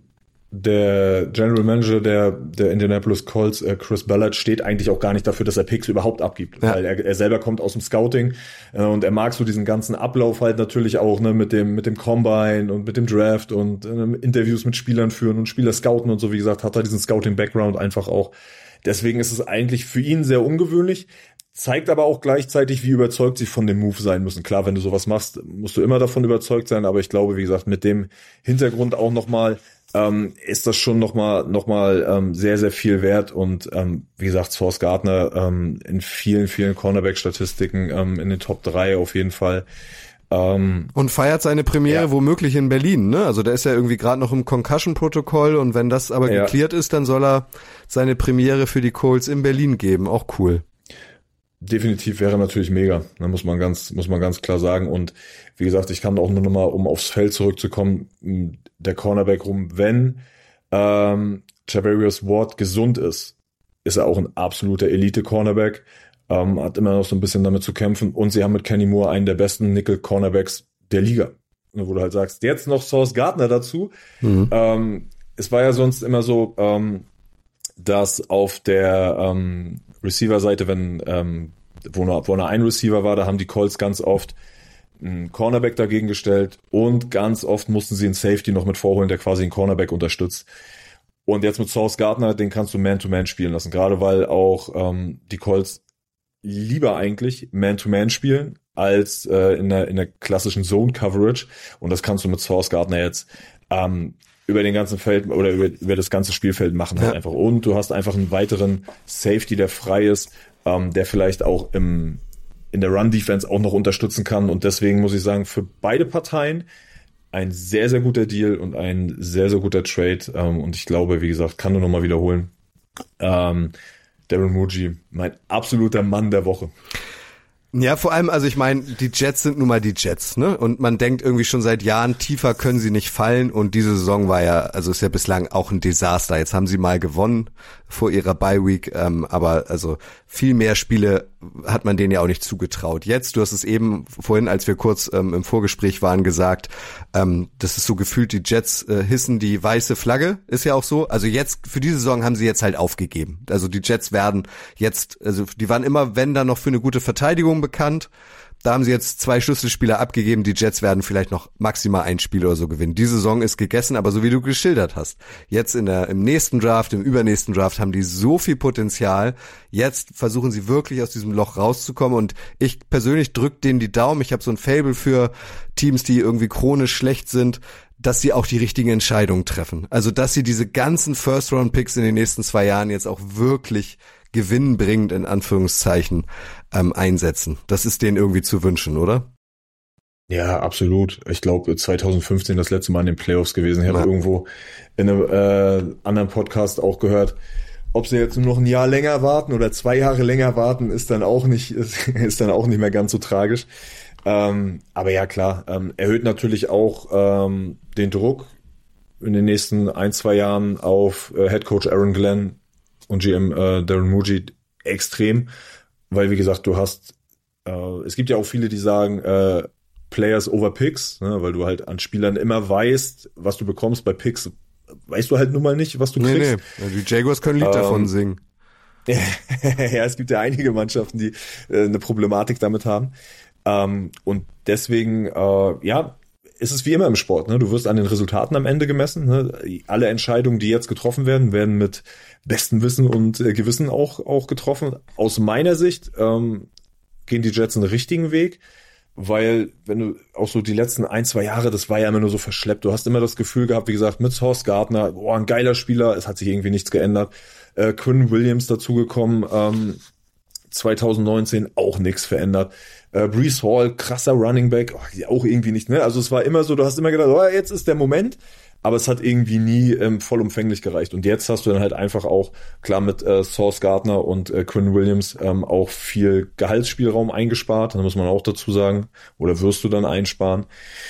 der General Manager der der Indianapolis Colts, äh, Chris Ballard, steht eigentlich auch gar nicht dafür, dass er Picks überhaupt abgibt, ja. weil er, er selber kommt aus dem Scouting äh, und er mag so diesen ganzen Ablauf halt natürlich auch, ne, mit dem mit dem Combine und mit dem Draft und äh, Interviews mit Spielern führen und Spieler scouten und so, wie gesagt, hat er diesen Scouting-Background einfach auch. Deswegen ist es eigentlich für ihn sehr ungewöhnlich. Zeigt aber auch gleichzeitig, wie überzeugt sie von dem Move sein müssen. Klar, wenn du sowas machst, musst du immer davon überzeugt sein, aber ich glaube, wie gesagt, mit dem Hintergrund auch nochmal ähm, ist das schon nochmal noch mal, ähm, sehr, sehr viel wert. Und ähm, wie gesagt, Sauce Gardner ähm, in vielen, vielen Cornerback-Statistiken ähm, in den Top drei auf jeden Fall. Ähm, und feiert seine Premiere ja. womöglich in Berlin, ne? Also der ist ja irgendwie gerade noch im Concussion-Protokoll und wenn das aber ja. geklärt ist, dann soll er seine Premiere für die Colts in Berlin geben. Auch cool. Definitiv wäre natürlich mega, da muss man ganz, muss man ganz klar sagen. Und wie gesagt, ich kann auch nur noch mal, um aufs Feld zurückzukommen, der Cornerback rum, wenn ähm, Javarius Ward gesund ist, ist er auch ein absoluter Elite-Cornerback, ähm, hat immer noch so ein bisschen damit zu kämpfen. Und sie haben mit Kenny Moore einen der besten Nickel-Cornerbacks der Liga. Wo du halt sagst, jetzt noch Sauce Gardner dazu. Mhm. Ähm, es war ja sonst immer so, ähm, dass auf der ähm, Receiver-Seite, wenn ähm, wo nur, wo nur ein Receiver war, da haben die Colts ganz oft einen Cornerback dagegen gestellt und ganz oft mussten sie einen Safety noch mit vorholen, der quasi einen Cornerback unterstützt. Und jetzt mit Sauce Gardner, den kannst du Man-to-Man spielen lassen, gerade weil auch ähm, die Colts lieber eigentlich Man-to-Man spielen als äh, in der in der klassischen Zone-Coverage. Und das kannst du mit Sauce Gardner jetzt ähm, über den ganzen Feld oder über, über das ganze Spielfeld machen halt ja. einfach. Und du hast einfach einen weiteren Safety, der frei ist, ähm, der vielleicht auch im in der Run-Defense auch noch unterstützen kann. Und deswegen muss ich sagen, für beide Parteien ein sehr, sehr guter Deal und ein sehr, sehr guter Trade. Ähm, und ich glaube, wie gesagt, kann nur noch mal wiederholen. Ähm, Darren Muji, mein absoluter Mann der Woche. Ja, vor allem, also ich meine, die Jets sind nun mal die Jets, ne? Und man denkt irgendwie schon seit Jahren, tiefer können sie nicht fallen. Und diese Saison war ja, also ist ja bislang auch ein Desaster. Jetzt haben sie mal gewonnen vor ihrer Bye-Week, ähm, aber also viel mehr Spiele hat man denen ja auch nicht zugetraut. Jetzt, du hast es eben vorhin, als wir kurz ähm, im Vorgespräch waren, gesagt, ähm, das ist so gefühlt, die Jets äh, hissen die weiße Flagge, ist ja auch so. Also jetzt, für diese Saison haben sie jetzt halt aufgegeben. Also die Jets werden jetzt, also die waren immer, wenn dann noch für eine gute Verteidigung bekannt. da haben sie jetzt zwei Schlüsselspieler abgegeben, die Jets werden vielleicht noch maximal ein Spiel oder so gewinnen. Die Saison ist gegessen, aber so wie du geschildert hast, jetzt in der im nächsten Draft, im übernächsten Draft haben die so viel Potenzial. Jetzt versuchen sie wirklich aus diesem Loch rauszukommen und ich persönlich drücke denen die Daumen. Ich habe so ein Faible für Teams, die irgendwie chronisch schlecht sind, dass sie auch die richtigen Entscheidungen treffen. Also, dass sie diese ganzen First-Round-Picks in den nächsten zwei Jahren jetzt auch wirklich gewinnbringend in Anführungszeichen ähm, einsetzen. Das ist denen irgendwie zu wünschen, oder? Ja, absolut. Ich glaube, zwanzig fünfzehn das letzte Mal in den Playoffs gewesen. Ich habe ja. irgendwo in einem äh, anderen Podcast auch gehört, ob sie jetzt nur noch ein Jahr länger warten oder zwei Jahre länger warten, ist dann auch nicht ist, ist dann auch nicht mehr ganz so tragisch. Ähm, aber ja, klar, ähm, erhöht natürlich auch ähm, den Druck in den nächsten ein, zwei Jahren auf äh, Headcoach Aaron Glenn und G M äh, Darren Mugid extrem, weil wie gesagt, du hast, äh, es gibt ja auch viele, die sagen, äh, Players over Picks, ne, weil du halt an Spielern immer weißt, was du bekommst. Bei Picks weißt du halt nun mal nicht, was du nee, kriegst. Nee, die Jaguars können ein Lied ähm, davon singen. Ja, es gibt ja einige Mannschaften, die äh, eine Problematik damit haben. Ähm, und deswegen, äh, ja, ist es wie immer im Sport, ne? Du wirst an den Resultaten am Ende gemessen. Ne? Alle Entscheidungen, die jetzt getroffen werden, werden mit bestem Wissen und äh, Gewissen auch auch getroffen. Aus meiner Sicht ähm, gehen die Jets einen richtigen Weg, weil wenn du auch so die letzten ein, zwei Jahre, das war ja immer nur so verschleppt. Du hast immer das Gefühl gehabt, wie gesagt, mit Sauce Gardner, boah, ein geiler Spieler, es hat sich irgendwie nichts geändert. Äh, Quinn Williams dazugekommen, ähm, zwanzig neunzehn auch nichts verändert. Äh, Breece Hall, krasser Running Back, oh, auch irgendwie nicht, ne? Also es war immer so, du hast immer gedacht, oh, jetzt ist der Moment, aber es hat irgendwie nie ähm, vollumfänglich gereicht. Und jetzt hast du dann halt einfach auch, klar mit äh, Sauce Gardner und äh, Quinn Williams ähm, auch viel Gehaltsspielraum eingespart, da muss man auch dazu sagen, oder wirst du dann einsparen.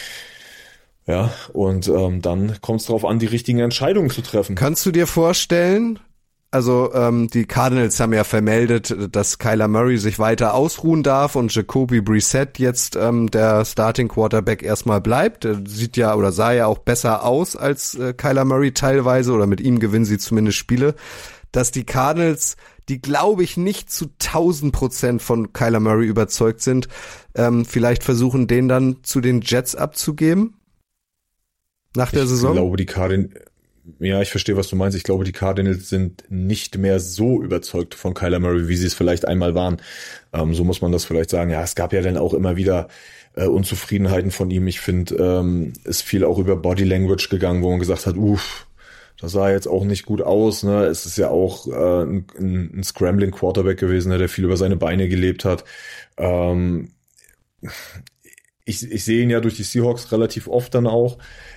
Ja, und ähm, dann kommt es darauf an, die richtigen Entscheidungen zu treffen. Kannst du dir vorstellen, also ähm, die Cardinals haben ja vermeldet, dass Kyler Murray sich weiter ausruhen darf und Jacoby Brissett jetzt ähm, der Starting Quarterback erstmal bleibt. Er sieht ja oder sah ja auch besser aus als äh, Kyler Murray teilweise oder mit ihm gewinnen sie zumindest Spiele. Dass die Cardinals, die glaube ich nicht zu tausend Prozent von Kyler Murray überzeugt sind, ähm, vielleicht versuchen den dann zu den Jets abzugeben nach der ich Saison. Ich glaube die Cardinals Ja, ich verstehe, was du meinst. Ich glaube, die Cardinals sind nicht mehr so überzeugt von Kyler Murray, wie sie es vielleicht einmal waren. Ähm, so muss man das vielleicht sagen. Ja, es gab ja dann auch immer wieder äh, Unzufriedenheiten von ihm. Ich finde, ähm, es viel auch über Body Language gegangen, wo man gesagt hat, uff, das sah jetzt auch nicht gut aus. Ne? Es ist ja auch äh, ein, ein Scrambling Quarterback gewesen, ne, der viel über seine Beine gelebt hat. Ähm, ich, ich sehe ihn ja durch die Seahawks relativ oft dann auch.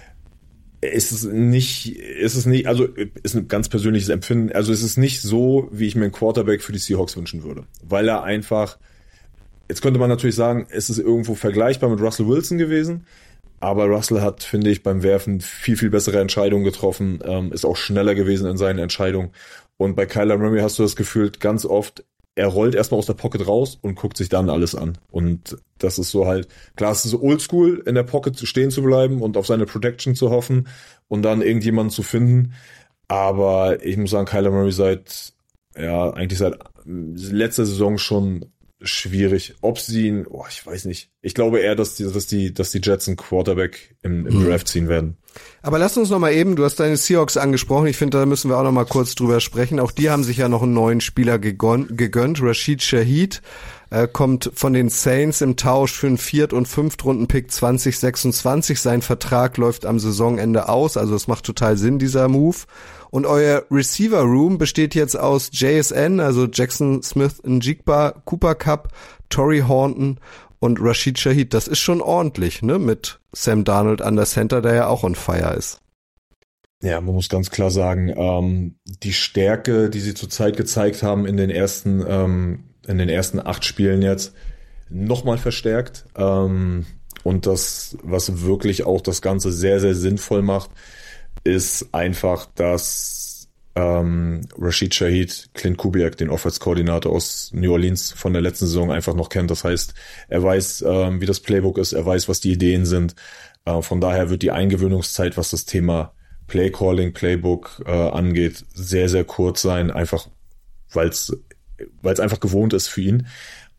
Ist es nicht, ist es nicht, also ist ein ganz persönliches Empfinden, also es ist nicht so, wie ich mir einen Quarterback für die Seahawks wünschen würde, weil er einfach, jetzt könnte man natürlich sagen, es ist irgendwo vergleichbar mit Russell Wilson gewesen, aber Russell hat, finde ich, beim Werfen viel, viel bessere Entscheidungen getroffen, ähm, ist auch schneller gewesen in seinen Entscheidungen und bei Kyler Murray hast du das Gefühl, ganz oft, er rollt erstmal aus der Pocket raus und guckt sich dann alles an. Und das ist so halt, klar, es ist so oldschool, in der Pocket stehen zu bleiben und auf seine Protection zu hoffen und dann irgendjemanden zu finden. Aber ich muss sagen, Kyler Murray seit, ja, eigentlich seit letzter Saison schon schwierig. Ob sie ihn, oh, ich weiß nicht. Ich glaube eher, dass die, dass die, dass die Jets einen Quarterback im, im Draft ziehen werden. Aber lass uns noch mal eben, du hast deine Seahawks angesprochen, ich finde, da müssen wir auch noch mal kurz drüber sprechen. Auch die haben sich ja noch einen neuen Spieler gegönnt. gegönnt. Rashid Shaheed äh, kommt von den Saints im Tausch für einen Viert- und Fünftrunden-Pick zwanzig sechsundzwanzig. Sein Vertrag läuft am Saisonende aus, also es macht total Sinn, dieser Move. Und euer Receiver-Room besteht jetzt aus J S N, also Jackson Smith-Njigba, Cooper Kupp, Torrey Horton und Rashid Shaheed. Das ist schon ordentlich, ne, mit Sam Darnold an der Center, der ja auch on fire ist. Ja, man muss ganz klar sagen, ähm, die Stärke, die sie zurzeit gezeigt haben in den ersten, ähm, in den ersten acht Spielen jetzt, nochmal verstärkt. Ähm, und das, was wirklich auch das Ganze sehr, sehr sinnvoll macht, ist einfach, dass ähm, Rashid Shaheed Clint Kubiak, den Offense-Koordinator aus New Orleans von der letzten Saison, einfach noch kennt. Das heißt, er weiß, ähm, wie das Playbook ist, er weiß, was die Ideen sind. Äh, von daher wird die Eingewöhnungszeit, was das Thema Play-Calling, Playbook äh, angeht, sehr, sehr kurz sein, einfach weil es weil es einfach gewohnt ist für ihn.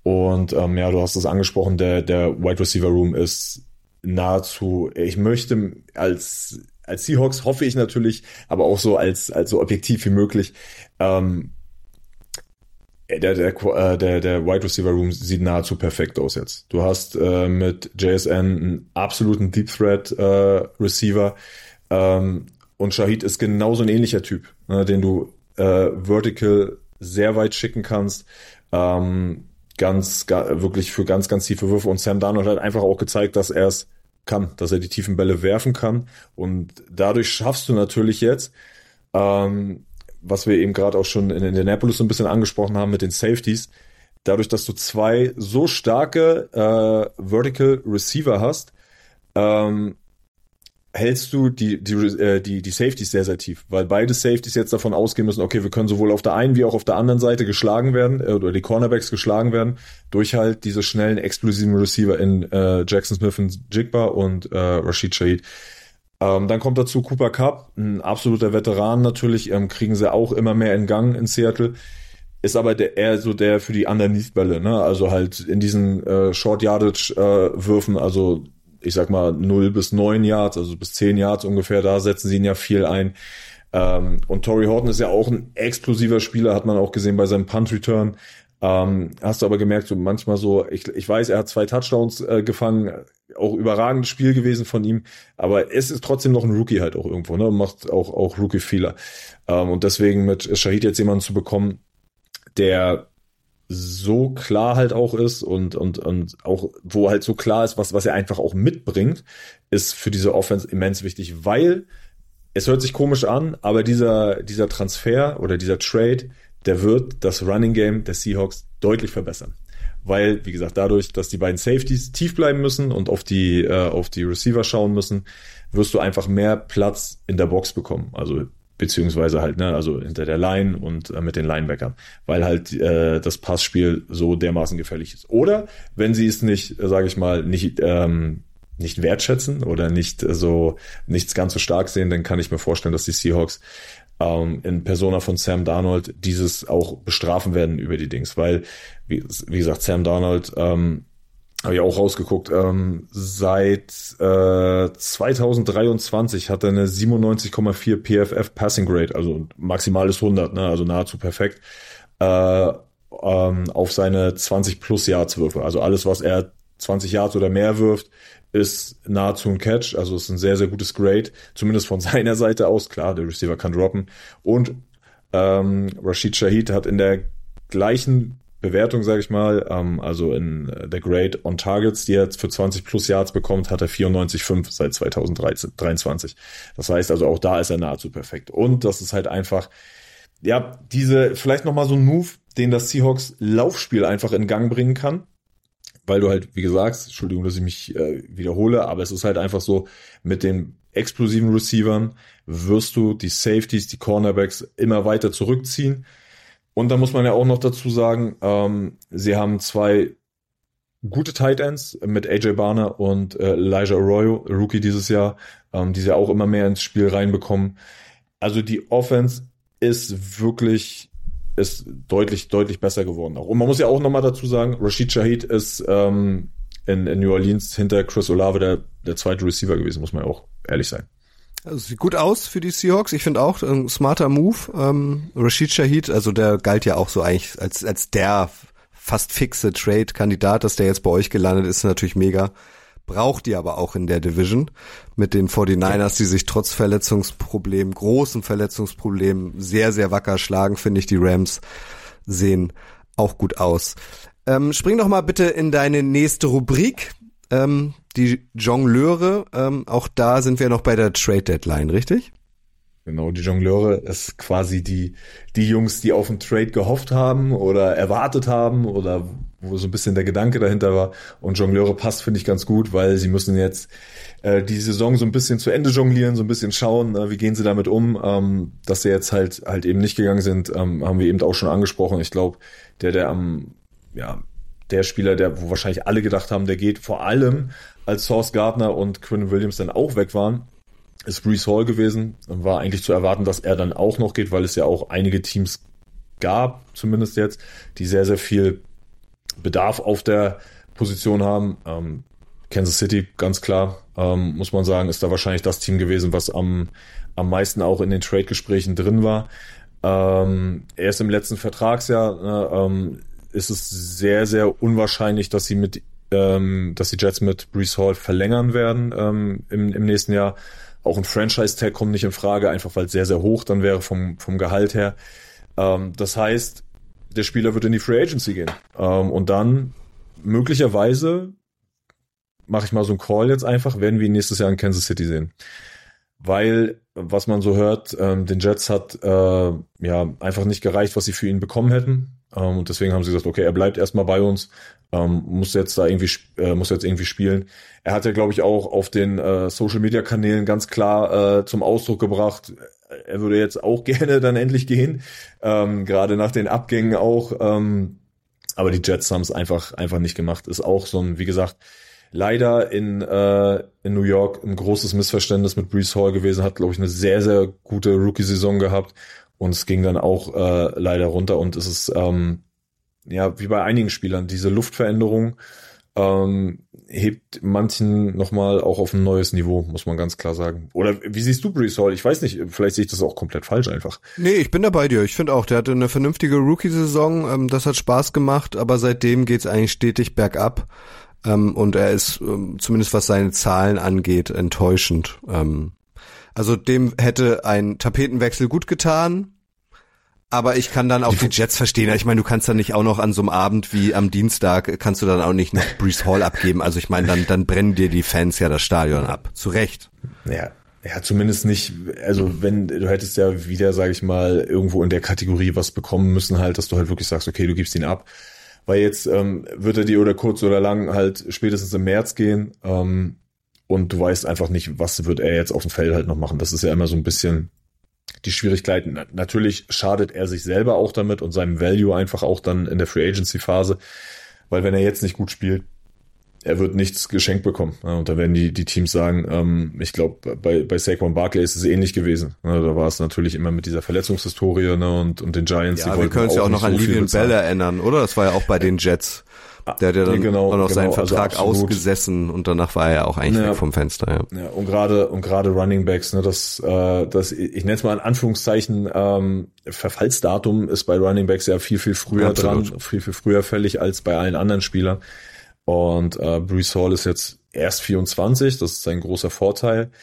Und ähm, ja, du hast es angesprochen, der, der Wide Receiver Room ist nahezu, ich möchte als, als Seahawks hoffe ich natürlich, aber auch so als, als so objektiv wie möglich, ähm, der, der, der, der Wide Receiver Room sieht nahezu perfekt aus jetzt. Du hast äh, mit J S N einen absoluten Deep Threat äh, Receiver, ähm, und Shaheed ist genauso ein ähnlicher Typ, ne, den du äh, vertical sehr weit schicken kannst, ähm, ganz, ga, wirklich für ganz, ganz tiefe Würfe. Und Sam Darnold hat einfach auch gezeigt, dass er es kann, dass er die tiefen Bälle werfen kann. Und dadurch schaffst du natürlich jetzt, ähm, was wir eben gerade auch schon in Indianapolis so ein bisschen angesprochen haben mit den Safeties, dadurch, dass du zwei so starke äh, Vertical Receiver hast, ähm, hältst du die die äh, die die Safeties sehr, sehr tief, weil beide Safeties jetzt davon ausgehen müssen, okay, wir können sowohl auf der einen wie auch auf der anderen Seite geschlagen werden, äh, oder die Cornerbacks geschlagen werden, durch halt diese schnellen, explosiven Receiver in äh, Jackson Smith und Jigba und äh, Rashid Shaheed. Ähm, dann kommt dazu Cooper Kupp, ein absoluter Veteran natürlich, ähm, kriegen sie auch immer mehr in Gang in Seattle, ist aber der, eher so der für die Underneath-Bälle, ne? Also halt in diesen äh, Short-Yardage-Würfen, äh, also ich sag mal null bis neun Yards, also bis zehn Yards ungefähr, da setzen sie ihn ja viel ein. Ähm, und Torrey Horton ist ja auch ein explosiver Spieler, hat man auch gesehen bei seinem Punt-Return. Ähm, hast du aber gemerkt, so manchmal so, ich, ich weiß, er hat zwei Touchdowns äh, gefangen, auch überragendes Spiel gewesen von ihm, aber es ist trotzdem noch ein Rookie halt auch irgendwo, ne, macht auch, auch Rookie-Fehler. Ähm, und deswegen mit Shaheed jetzt jemanden zu bekommen, der so klar halt auch ist und und und auch wo halt so klar ist, was was er einfach auch mitbringt, ist für diese Offense immens wichtig, weil es hört sich komisch an, aber dieser dieser Transfer oder dieser Trade, der wird das Running Game der Seahawks deutlich verbessern, weil wie gesagt, dadurch, dass die beiden Safeties tief bleiben müssen und auf die äh, auf die Receiver schauen müssen, wirst du einfach mehr Platz in der Box bekommen, also beziehungsweise halt, ne, also hinter der Line und äh, mit den Linebackern, weil halt äh, das Passspiel so dermaßen gefährlich ist. Oder wenn sie es nicht, äh, sage ich mal, nicht ähm, nicht wertschätzen oder nicht äh, so nichts ganz so stark sehen, dann kann ich mir vorstellen, dass die Seahawks ähm, in Persona von Sam Darnold dieses auch bestrafen werden über die Dings, weil wie, wie gesagt, Sam Darnold ähm, habe ich auch rausgeguckt, ähm, seit äh, zwanzig dreiundzwanzig hat er eine siebenundneunzig Komma vier P F F Passing Grade, also maximales hundert, ne, also nahezu perfekt, äh, ähm, auf seine zwanzig plus Yards Würfe. Also alles, was er zwanzig Yards oder mehr wirft, ist nahezu ein Catch, also ist ein sehr, sehr gutes Grade, zumindest von seiner Seite aus. Klar, der Receiver kann droppen. Und ähm, Rashid Shaheed hat in der gleichen Bewertung, sage ich mal, ähm, also in der Grade on Targets, die er jetzt für zwanzig plus Yards bekommt, hat er vierundneunzig Komma fünf seit zwanzig dreiundzwanzig. Das heißt also, auch da ist er nahezu perfekt. Und das ist halt einfach, ja, diese, vielleicht nochmal so ein Move, den das Seahawks Laufspiel einfach in Gang bringen kann, weil du halt, wie gesagt, Entschuldigung, dass ich mich äh, wiederhole, aber es ist halt einfach so, mit den explosiven Receivern wirst du die Safeties, die Cornerbacks immer weiter zurückziehen. Und da muss man ja auch noch dazu sagen, ähm, sie haben zwei gute Tight Ends mit A J Barner und äh, Elijah Arroyo, Rookie dieses Jahr, ähm, die sie auch immer mehr ins Spiel reinbekommen. Also die Offense ist wirklich, ist deutlich, deutlich besser geworden auch. Und man muss ja auch nochmal dazu sagen, Rashid Shaheed ist ähm, in, in New Orleans hinter Chris Olave der, der zweite Receiver gewesen, muss man ja auch ehrlich sein. Also sieht gut aus für die Seahawks. Ich finde auch ein smarter Move. Ähm, Rashid Shaheed, also der galt ja auch so eigentlich als als der fast fixe Trade-Kandidat, dass der jetzt bei euch gelandet ist, natürlich mega. Braucht ihr aber auch in der Division mit den forty-niners, die sich trotz Verletzungsproblemen, großen Verletzungsproblemen sehr, sehr wacker schlagen, finde ich. Die Rams sehen auch gut aus. Ähm, spring doch mal bitte in deine nächste Rubrik. Ähm, die Jongleure, ähm, auch da sind wir noch bei der Trade-Deadline, richtig? Genau, die Jongleure ist quasi die die Jungs, die auf einen Trade gehofft haben oder erwartet haben oder wo so ein bisschen der Gedanke dahinter war. Und Jongleure passt, finde ich, ganz gut, weil sie müssen jetzt äh, die Saison so ein bisschen zu Ende jonglieren, so ein bisschen schauen, äh, wie gehen sie damit um. Ähm, dass sie jetzt halt halt eben nicht gegangen sind, ähm, haben wir eben auch schon angesprochen. Ich glaube, der, der am, ja, der Spieler, der, wo wahrscheinlich alle gedacht haben, der geht, vor allem als Sauce Gardner und Quinn Williams dann auch weg waren, ist Breece Hall gewesen. War eigentlich zu erwarten, dass er dann auch noch geht, weil es ja auch einige Teams gab, zumindest jetzt, die sehr, sehr viel Bedarf auf der Position haben. Ähm, Kansas City, ganz klar, ähm, muss man sagen, ist da wahrscheinlich das Team gewesen, was am, am meisten auch in den Trade-Gesprächen drin war. Ähm, erst im letzten Vertragsjahr ne, ähm, ist es sehr, sehr unwahrscheinlich, dass sie mit, ähm, dass die Jets mit Breece Hall verlängern werden ähm, im, im nächsten Jahr. Auch ein Franchise-Tag kommt nicht in Frage, einfach weil es sehr, sehr hoch dann wäre vom, vom Gehalt her. Ähm, das heißt, der Spieler wird in die Free Agency gehen. Ähm, und dann möglicherweise, mache ich mal so einen Call jetzt einfach, werden wir ihn nächstes Jahr in Kansas City sehen. Weil, was man so hört, ähm, den Jets hat äh, ja einfach nicht gereicht, was sie für ihn bekommen hätten. Ähm, und deswegen haben sie gesagt, okay, er bleibt erstmal bei uns, ähm, muss jetzt da irgendwie äh, muss jetzt irgendwie spielen. Er hat ja, glaube ich, auch auf den äh, Social-Media-Kanälen ganz klar äh, zum Ausdruck gebracht, er würde jetzt auch gerne dann endlich gehen, ähm, gerade nach den Abgängen auch. Ähm, aber die Jets haben es einfach einfach nicht gemacht. Ist auch so ein, wie gesagt, leider in äh, in New York ein großes Missverständnis mit Breece Hall gewesen, hat, glaube ich, eine sehr, sehr gute Rookie-Saison gehabt und es ging dann auch äh, leider runter und es ist, ähm, ja, wie bei einigen Spielern, diese Luftveränderung ähm, hebt manchen nochmal auch auf ein neues Niveau, muss man ganz klar sagen. Oder wie siehst du Breece Hall? Ich weiß nicht, vielleicht sehe ich das auch komplett falsch einfach. Nee, ich bin da bei dir. Ich finde auch, der hatte eine vernünftige Rookie-Saison, ähm, das hat Spaß gemacht, aber seitdem geht's eigentlich stetig bergab. Ähm, und er ist, ähm, zumindest was seine Zahlen angeht, enttäuschend. Ähm, also dem hätte ein Tapetenwechsel gut getan, aber ich kann dann auch die, die Jets verstehen. Ich meine, du kannst dann nicht auch noch an so einem Abend wie am Dienstag, kannst du dann auch nicht noch Breece Hall abgeben. Also ich meine, dann dann brennen dir die Fans ja das Stadion ab. Zu Recht. Ja, ja, zumindest nicht, also wenn, du hättest ja wieder, sage ich mal, irgendwo in der Kategorie was bekommen müssen halt, dass du halt wirklich sagst, okay, du gibst ihn ab. Weil jetzt ähm, wird er dir oder kurz oder lang halt spätestens im März gehen ähm, und du weißt einfach nicht, was wird er jetzt auf dem Feld halt noch machen. Das ist ja immer so ein bisschen die Schwierigkeiten. Natürlich schadet er sich selber auch damit und seinem Value einfach auch dann in der Free Agency Phase, weil wenn er jetzt nicht gut spielt, er wird nichts geschenkt bekommen. Ja, und da werden die die Teams sagen, ähm, ich glaube, bei bei Saquon Barkley ist es ähnlich gewesen. Ja, da war es natürlich immer mit dieser Verletzungshistorie ne, und und den Giants. Ja, die wir können uns ja auch noch an so Le'Veon Bell erinnern, oder? Das war ja auch bei den Jets. Der hat ja dann genau, auch noch genau, seinen Vertrag also ausgesessen und danach war er ja auch eigentlich ja, weg vom Fenster. Ja, ja und gerade und gerade Running Backs, ne, das äh, das ich nenne es mal in Anführungszeichen ähm, Verfallsdatum ist bei Running Backs ja viel viel früher Absolut. dran, viel viel früher fällig als bei allen anderen Spielern. Und äh, Breece Hall ist jetzt erst vierundzwanzig, das ist sein großer Vorteil,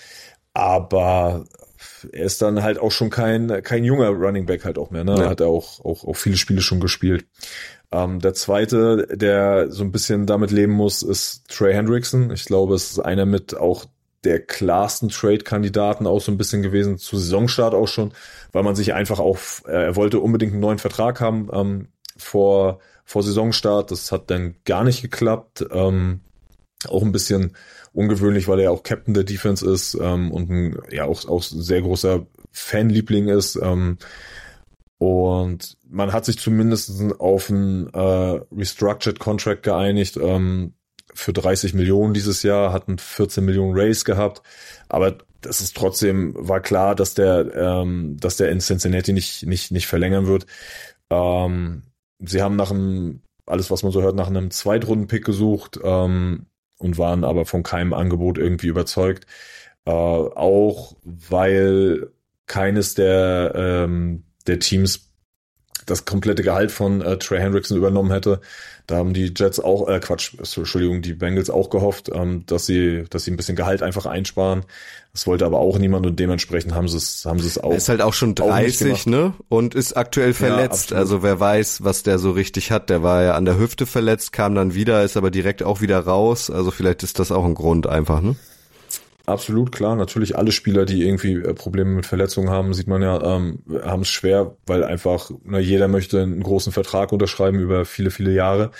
aber er ist dann halt auch schon kein kein junger Running Back halt auch mehr, ne? Ja. Hat er auch auch auch viele Spiele schon gespielt. Ähm, der zweite, der so ein bisschen damit leben muss, ist Trey Hendrickson. Ich glaube, es ist einer mit auch der klarsten Trade-Kandidaten auch so ein bisschen gewesen, zu Saisonstart auch schon, weil man sich einfach auch, äh, er wollte unbedingt einen neuen Vertrag haben ähm, vor vor Saisonstart. Das hat dann gar nicht geklappt. Ähm, auch ein bisschen ungewöhnlich, weil er auch Captain der Defense ist ähm, und ein, ja auch auch ein sehr großer Fanliebling ist. Ähm, Und man hat sich zumindest auf einen äh, Restructured Contract geeinigt ähm, für dreißig Millionen dieses Jahr, hatten vierzehn Millionen Raise gehabt, aber das ist trotzdem, war klar, dass der ähm, dass der in Cincinnati nicht nicht nicht verlängern wird. Ähm, sie haben nach einem, alles was man so hört, nach einem Zweitrunden-Pick gesucht ähm, und waren aber von keinem Angebot irgendwie überzeugt. Äh, auch weil keines der ähm, der Teams das komplette Gehalt von äh, Trey Hendrickson übernommen hätte. Da haben die Jets auch, äh, Quatsch, Entschuldigung, die Bengals auch gehofft, ähm, dass sie, dass sie ein bisschen Gehalt einfach einsparen. Das wollte aber auch niemand und dementsprechend haben sie es, haben sie es auch. Er ist halt auch schon dreißig, ne? Und ist aktuell verletzt. Ja, also wer weiß, was der so richtig hat. Der war ja an der Hüfte verletzt, kam dann wieder, ist aber direkt auch wieder raus. Also vielleicht ist das auch ein Grund einfach, ne? Absolut, klar. Natürlich alle Spieler, die irgendwie Probleme mit Verletzungen haben, sieht man ja, ähm, haben es schwer, weil einfach na, jeder möchte einen großen Vertrag unterschreiben über viele, viele Jahre.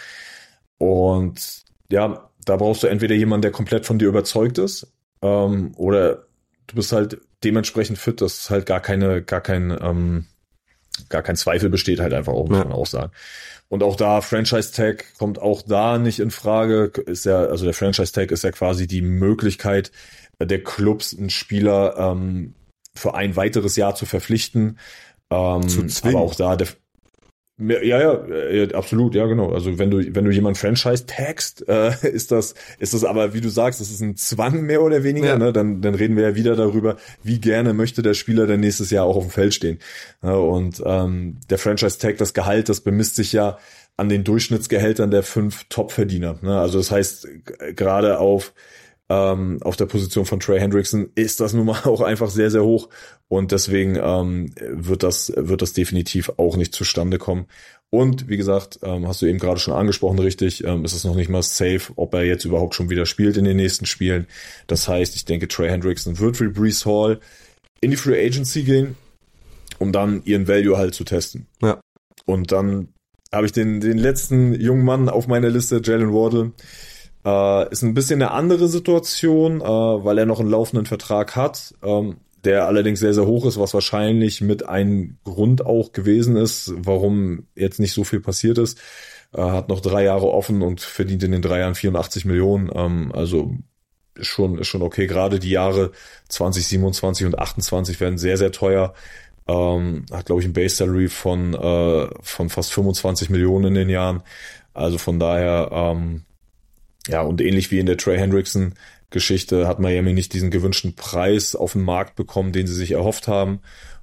Und ja, da brauchst du entweder jemanden, der komplett von dir überzeugt ist, ähm, oder du bist halt dementsprechend fit, dass halt gar keine, gar kein, ähm, gar kein Zweifel besteht halt einfach auch, muss man auch sagen. Und auch da, Franchise-Tag kommt auch da nicht in Frage. Ist ja, also der Franchise-Tag ist ja quasi die Möglichkeit der Clubs, einen Spieler ähm, für ein weiteres Jahr zu verpflichten. Ähm, zu zwingen. Aber auch da, der, Ja, ja, ja, absolut, ja, genau. Also wenn du, wenn du jemanden Franchise tagst, äh, ist das, ist das aber, wie du sagst, das ist ein Zwang mehr oder weniger, ja. ne? Dann, dann reden wir ja wieder darüber, wie gerne möchte der Spieler dann nächstes Jahr auch auf dem Feld stehen. Ja, und ähm, der Franchise Tag, das Gehalt, das bemisst sich ja an den Durchschnittsgehältern der fünf Top-Verdiener. Ne? Also das heißt, g- gerade auf Ähm, auf der Position von Trey Hendrickson ist das nun mal auch einfach sehr, sehr hoch und deswegen ähm, wird das wird das definitiv auch nicht zustande kommen. Und wie gesagt, ähm, hast du eben gerade schon angesprochen, richtig, ähm, ist es noch nicht mal safe, ob er jetzt überhaupt schon wieder spielt in den nächsten Spielen. Das heißt, ich denke, Trey Hendrickson wird für Breece Hall in die Free Agency gehen, um dann ihren Value halt zu testen. Ja. Und dann habe ich den den letzten jungen Mann auf meiner Liste, Jalen Wardle. Uh, ist ein bisschen eine andere Situation, uh, weil er noch einen laufenden Vertrag hat, um, der allerdings sehr, sehr hoch ist, was wahrscheinlich mit ein Grund auch gewesen ist, warum jetzt nicht so viel passiert ist. Uh, hat noch drei Jahre offen und verdient in den drei Jahren vierundachtzig Millionen. Um, also ist schon, ist schon okay. Gerade die Jahre zwanzig siebenundzwanzig und achtundzwanzig werden sehr, sehr teuer. Um, hat, glaube ich, ein Base Salary von, uh, von fast fünfundzwanzig Millionen in den Jahren. Also von daher, um, ja, und ähnlich wie in der Trey Hendrickson-Geschichte hat Miami nicht diesen gewünschten Preis auf den Markt bekommen, den sie sich erhofft haben.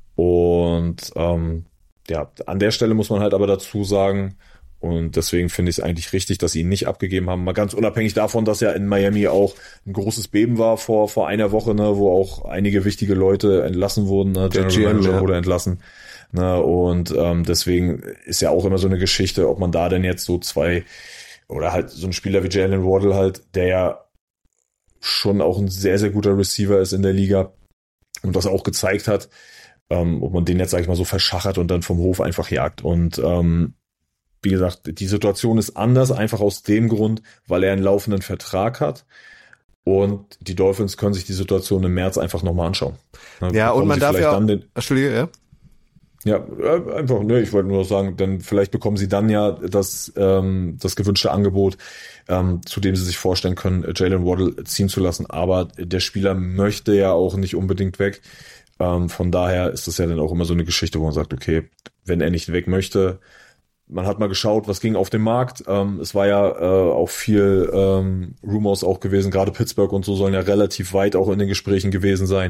Und ähm, ja, an der Stelle muss man halt aber dazu sagen, und deswegen finde ich es eigentlich richtig, dass sie ihn nicht abgegeben haben. Mal ganz unabhängig davon, dass ja in Miami auch ein großes Beben war vor vor einer Woche, ne, wo auch einige wichtige Leute entlassen wurden. Ne, General G M, Manager ja. wurde entlassen. Ne, und ähm, deswegen ist ja auch immer so eine Geschichte, ob man da denn jetzt so zwei oder halt so ein Spieler wie Jalen Wardle halt, der ja schon auch ein sehr, sehr guter Receiver ist in der Liga und das auch gezeigt hat, ähm, ob man den jetzt, sag ich mal, so verschachert und dann vom Hof einfach jagt. Und ähm, wie gesagt, die Situation ist anders, einfach aus dem Grund, weil er einen laufenden Vertrag hat und die Dolphins können sich die Situation im März einfach nochmal anschauen. Ja, und man darf ja auch, den, Entschuldige, ja. Ja, einfach, ne, ich wollte nur sagen, dann vielleicht bekommen sie dann ja das ähm, das gewünschte Angebot, ähm, zu dem sie sich vorstellen können, Jalen Waddle ziehen zu lassen. Aber der Spieler möchte ja auch nicht unbedingt weg. Ähm, von daher ist das ja dann auch immer so eine Geschichte, wo man sagt, okay, wenn er nicht weg möchte, man hat mal geschaut, was ging auf dem Markt. Ähm, es war ja äh, auch viel ähm, Rumors auch gewesen, gerade Pittsburgh und so sollen ja relativ weit auch in den Gesprächen gewesen sein.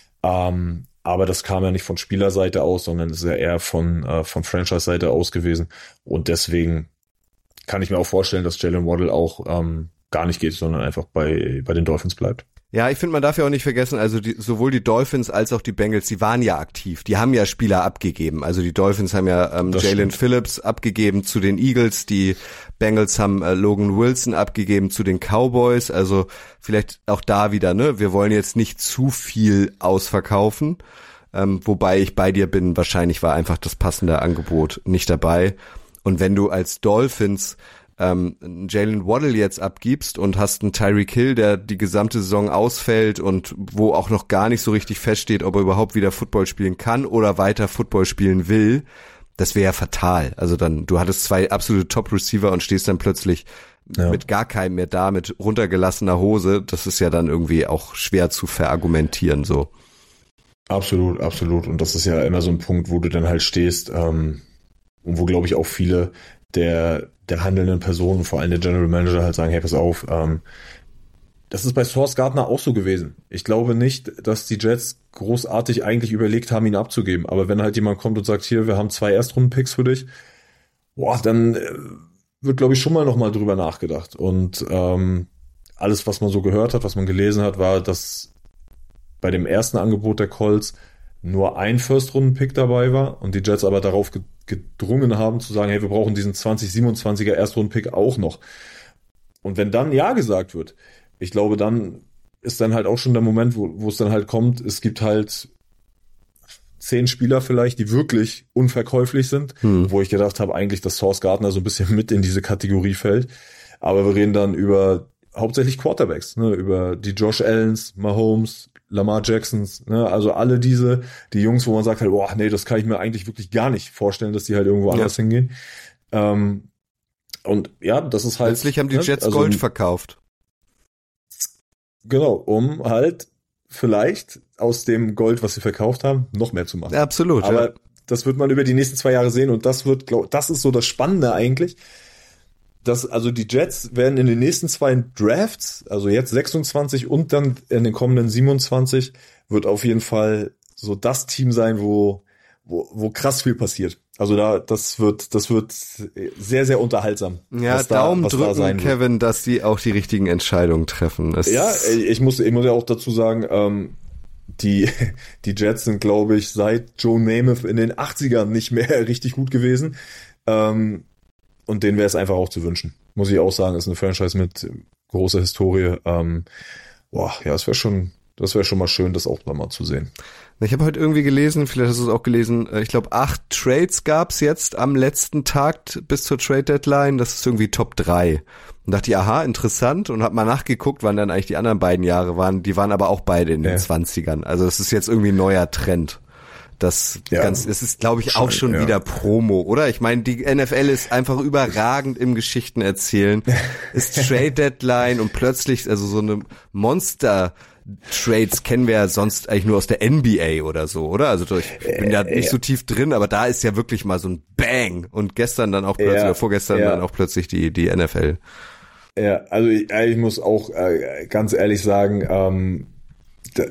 Ähm, Aber das kam ja nicht von Spielerseite aus, sondern es ist ja eher von, äh, von Franchise-Seite aus gewesen. Und deswegen kann ich mir auch vorstellen, dass Jalen Waddle auch ähm, gar nicht geht, sondern einfach bei, bei den Dolphins bleibt. Ja, ich finde, man darf ja auch nicht vergessen, also die, sowohl die Dolphins als auch die Bengals, die waren ja aktiv. Die haben ja Spieler abgegeben. Also die Dolphins haben ja ähm, Jalen Phillips abgegeben zu den Eagles. Die Bengals haben äh, Logan Wilson abgegeben zu den Cowboys. Also vielleicht auch da wieder, ne? Wir wollen jetzt nicht zu viel ausverkaufen. Ähm, wobei ich bei dir bin, wahrscheinlich war einfach das passende Angebot nicht dabei. Und wenn du als Dolphins ähm, Jalen Waddle jetzt abgibst und hast einen Tyreek Hill, der die gesamte Saison ausfällt und wo auch noch gar nicht so richtig feststeht, ob er überhaupt wieder Football spielen kann oder weiter Football spielen will, das wäre ja fatal. Also dann, du hattest zwei absolute Top-Receiver und stehst dann plötzlich ja. mit gar keinem mehr da, mit runtergelassener Hose. Das ist ja dann irgendwie auch schwer zu verargumentieren, so. Absolut, absolut. Und das ist ja immer so ein Punkt, wo du dann halt stehst, ähm, und wo, glaube ich, auch viele der der handelnden Personen, vor allem der General Manager, halt sagen, hey, pass auf, ähm, das ist bei Sauce Gardner auch so gewesen. Ich glaube nicht, dass die Jets großartig eigentlich überlegt haben, ihn abzugeben. Aber wenn halt jemand kommt und sagt, hier, wir haben zwei Erstrunden-Picks für dich, boah, dann äh, wird, glaube ich, schon mal nochmal drüber nachgedacht. Und ähm, alles, was man so gehört hat, was man gelesen hat, war, dass bei dem ersten Angebot der Colts nur ein First-Runden-Pick dabei war und die Jets aber darauf gedrungen haben zu sagen, hey, wir brauchen diesen zwanzig siebenundzwanziger Erstrunden-Pick auch noch. Und wenn dann Ja gesagt wird, ich glaube, dann ist dann halt auch schon der Moment, wo, wo es dann halt kommt, es gibt halt zehn Spieler vielleicht, die wirklich unverkäuflich sind, hm. wo ich gedacht habe, eigentlich, dass Sauce Gardner so ein bisschen mit in diese Kategorie fällt. Aber wir reden dann über hauptsächlich Quarterbacks, ne, über die Josh Allens, Mahomes, Lamar Jacksons, ne, also alle diese, die Jungs, wo man sagt halt, boah, nee, das kann ich mir eigentlich wirklich gar nicht vorstellen, dass die halt irgendwo anders ja. hingehen. Ähm, und ja, das ist halt... Letztlich haben die Jets also, Gold verkauft. Genau, um halt vielleicht aus dem Gold, was sie verkauft haben, noch mehr zu machen. Ja, absolut. Aber ja. das wird man über die nächsten zwei Jahre sehen und das wird, glaub, das ist so das Spannende eigentlich. Das, also die Jets werden in den nächsten zwei Drafts, also jetzt sechsundzwanzig und dann in den kommenden siebenundzwanzig, wird auf jeden Fall so das Team sein, wo, wo, wo krass viel passiert. Also da, das wird, das wird sehr, sehr unterhaltsam. Ja, Daumen da, drücken, da Kevin, wird. Dass die auch die richtigen Entscheidungen treffen. Es ja, ich muss, ich muss ja auch dazu sagen, ähm, die, die Jets sind, glaube ich, seit Joe Namath in den achtzigern nicht mehr richtig gut gewesen. Ähm, Und denen wäre es einfach auch zu wünschen. Muss ich auch sagen, ist eine Franchise mit großer Historie. Ähm, boah, ja, das wäre schon, das wäre schon mal schön, das auch mal zu sehen. Ich habe heute irgendwie gelesen, vielleicht hast du es auch gelesen, ich glaube acht Trades gab's jetzt am letzten Tag bis zur Trade Deadline. Das ist irgendwie Top drei. Und dachte ich, aha, interessant, und habe mal nachgeguckt, wann dann eigentlich die anderen beiden Jahre waren. Die waren aber auch beide in den ja. zwanzigern. Also das ist jetzt irgendwie ein neuer Trend. Das ja, ganz, es ist, glaube ich, auch schon ja. wieder Promo, oder? Ich meine, die N F L ist einfach überragend im Geschichten erzählen. Ist Trade Deadline und plötzlich, also so eine Monster Trades kennen wir ja sonst eigentlich nur aus der N B A oder so, oder? Also ich bin ja nicht so tief drin, aber da ist ja wirklich mal so ein Bang und gestern dann auch plötzlich, ja, oder vorgestern ja. dann auch plötzlich die die N F L. Ja, also ich, ich muss auch äh, ganz ehrlich sagen, ähm, da,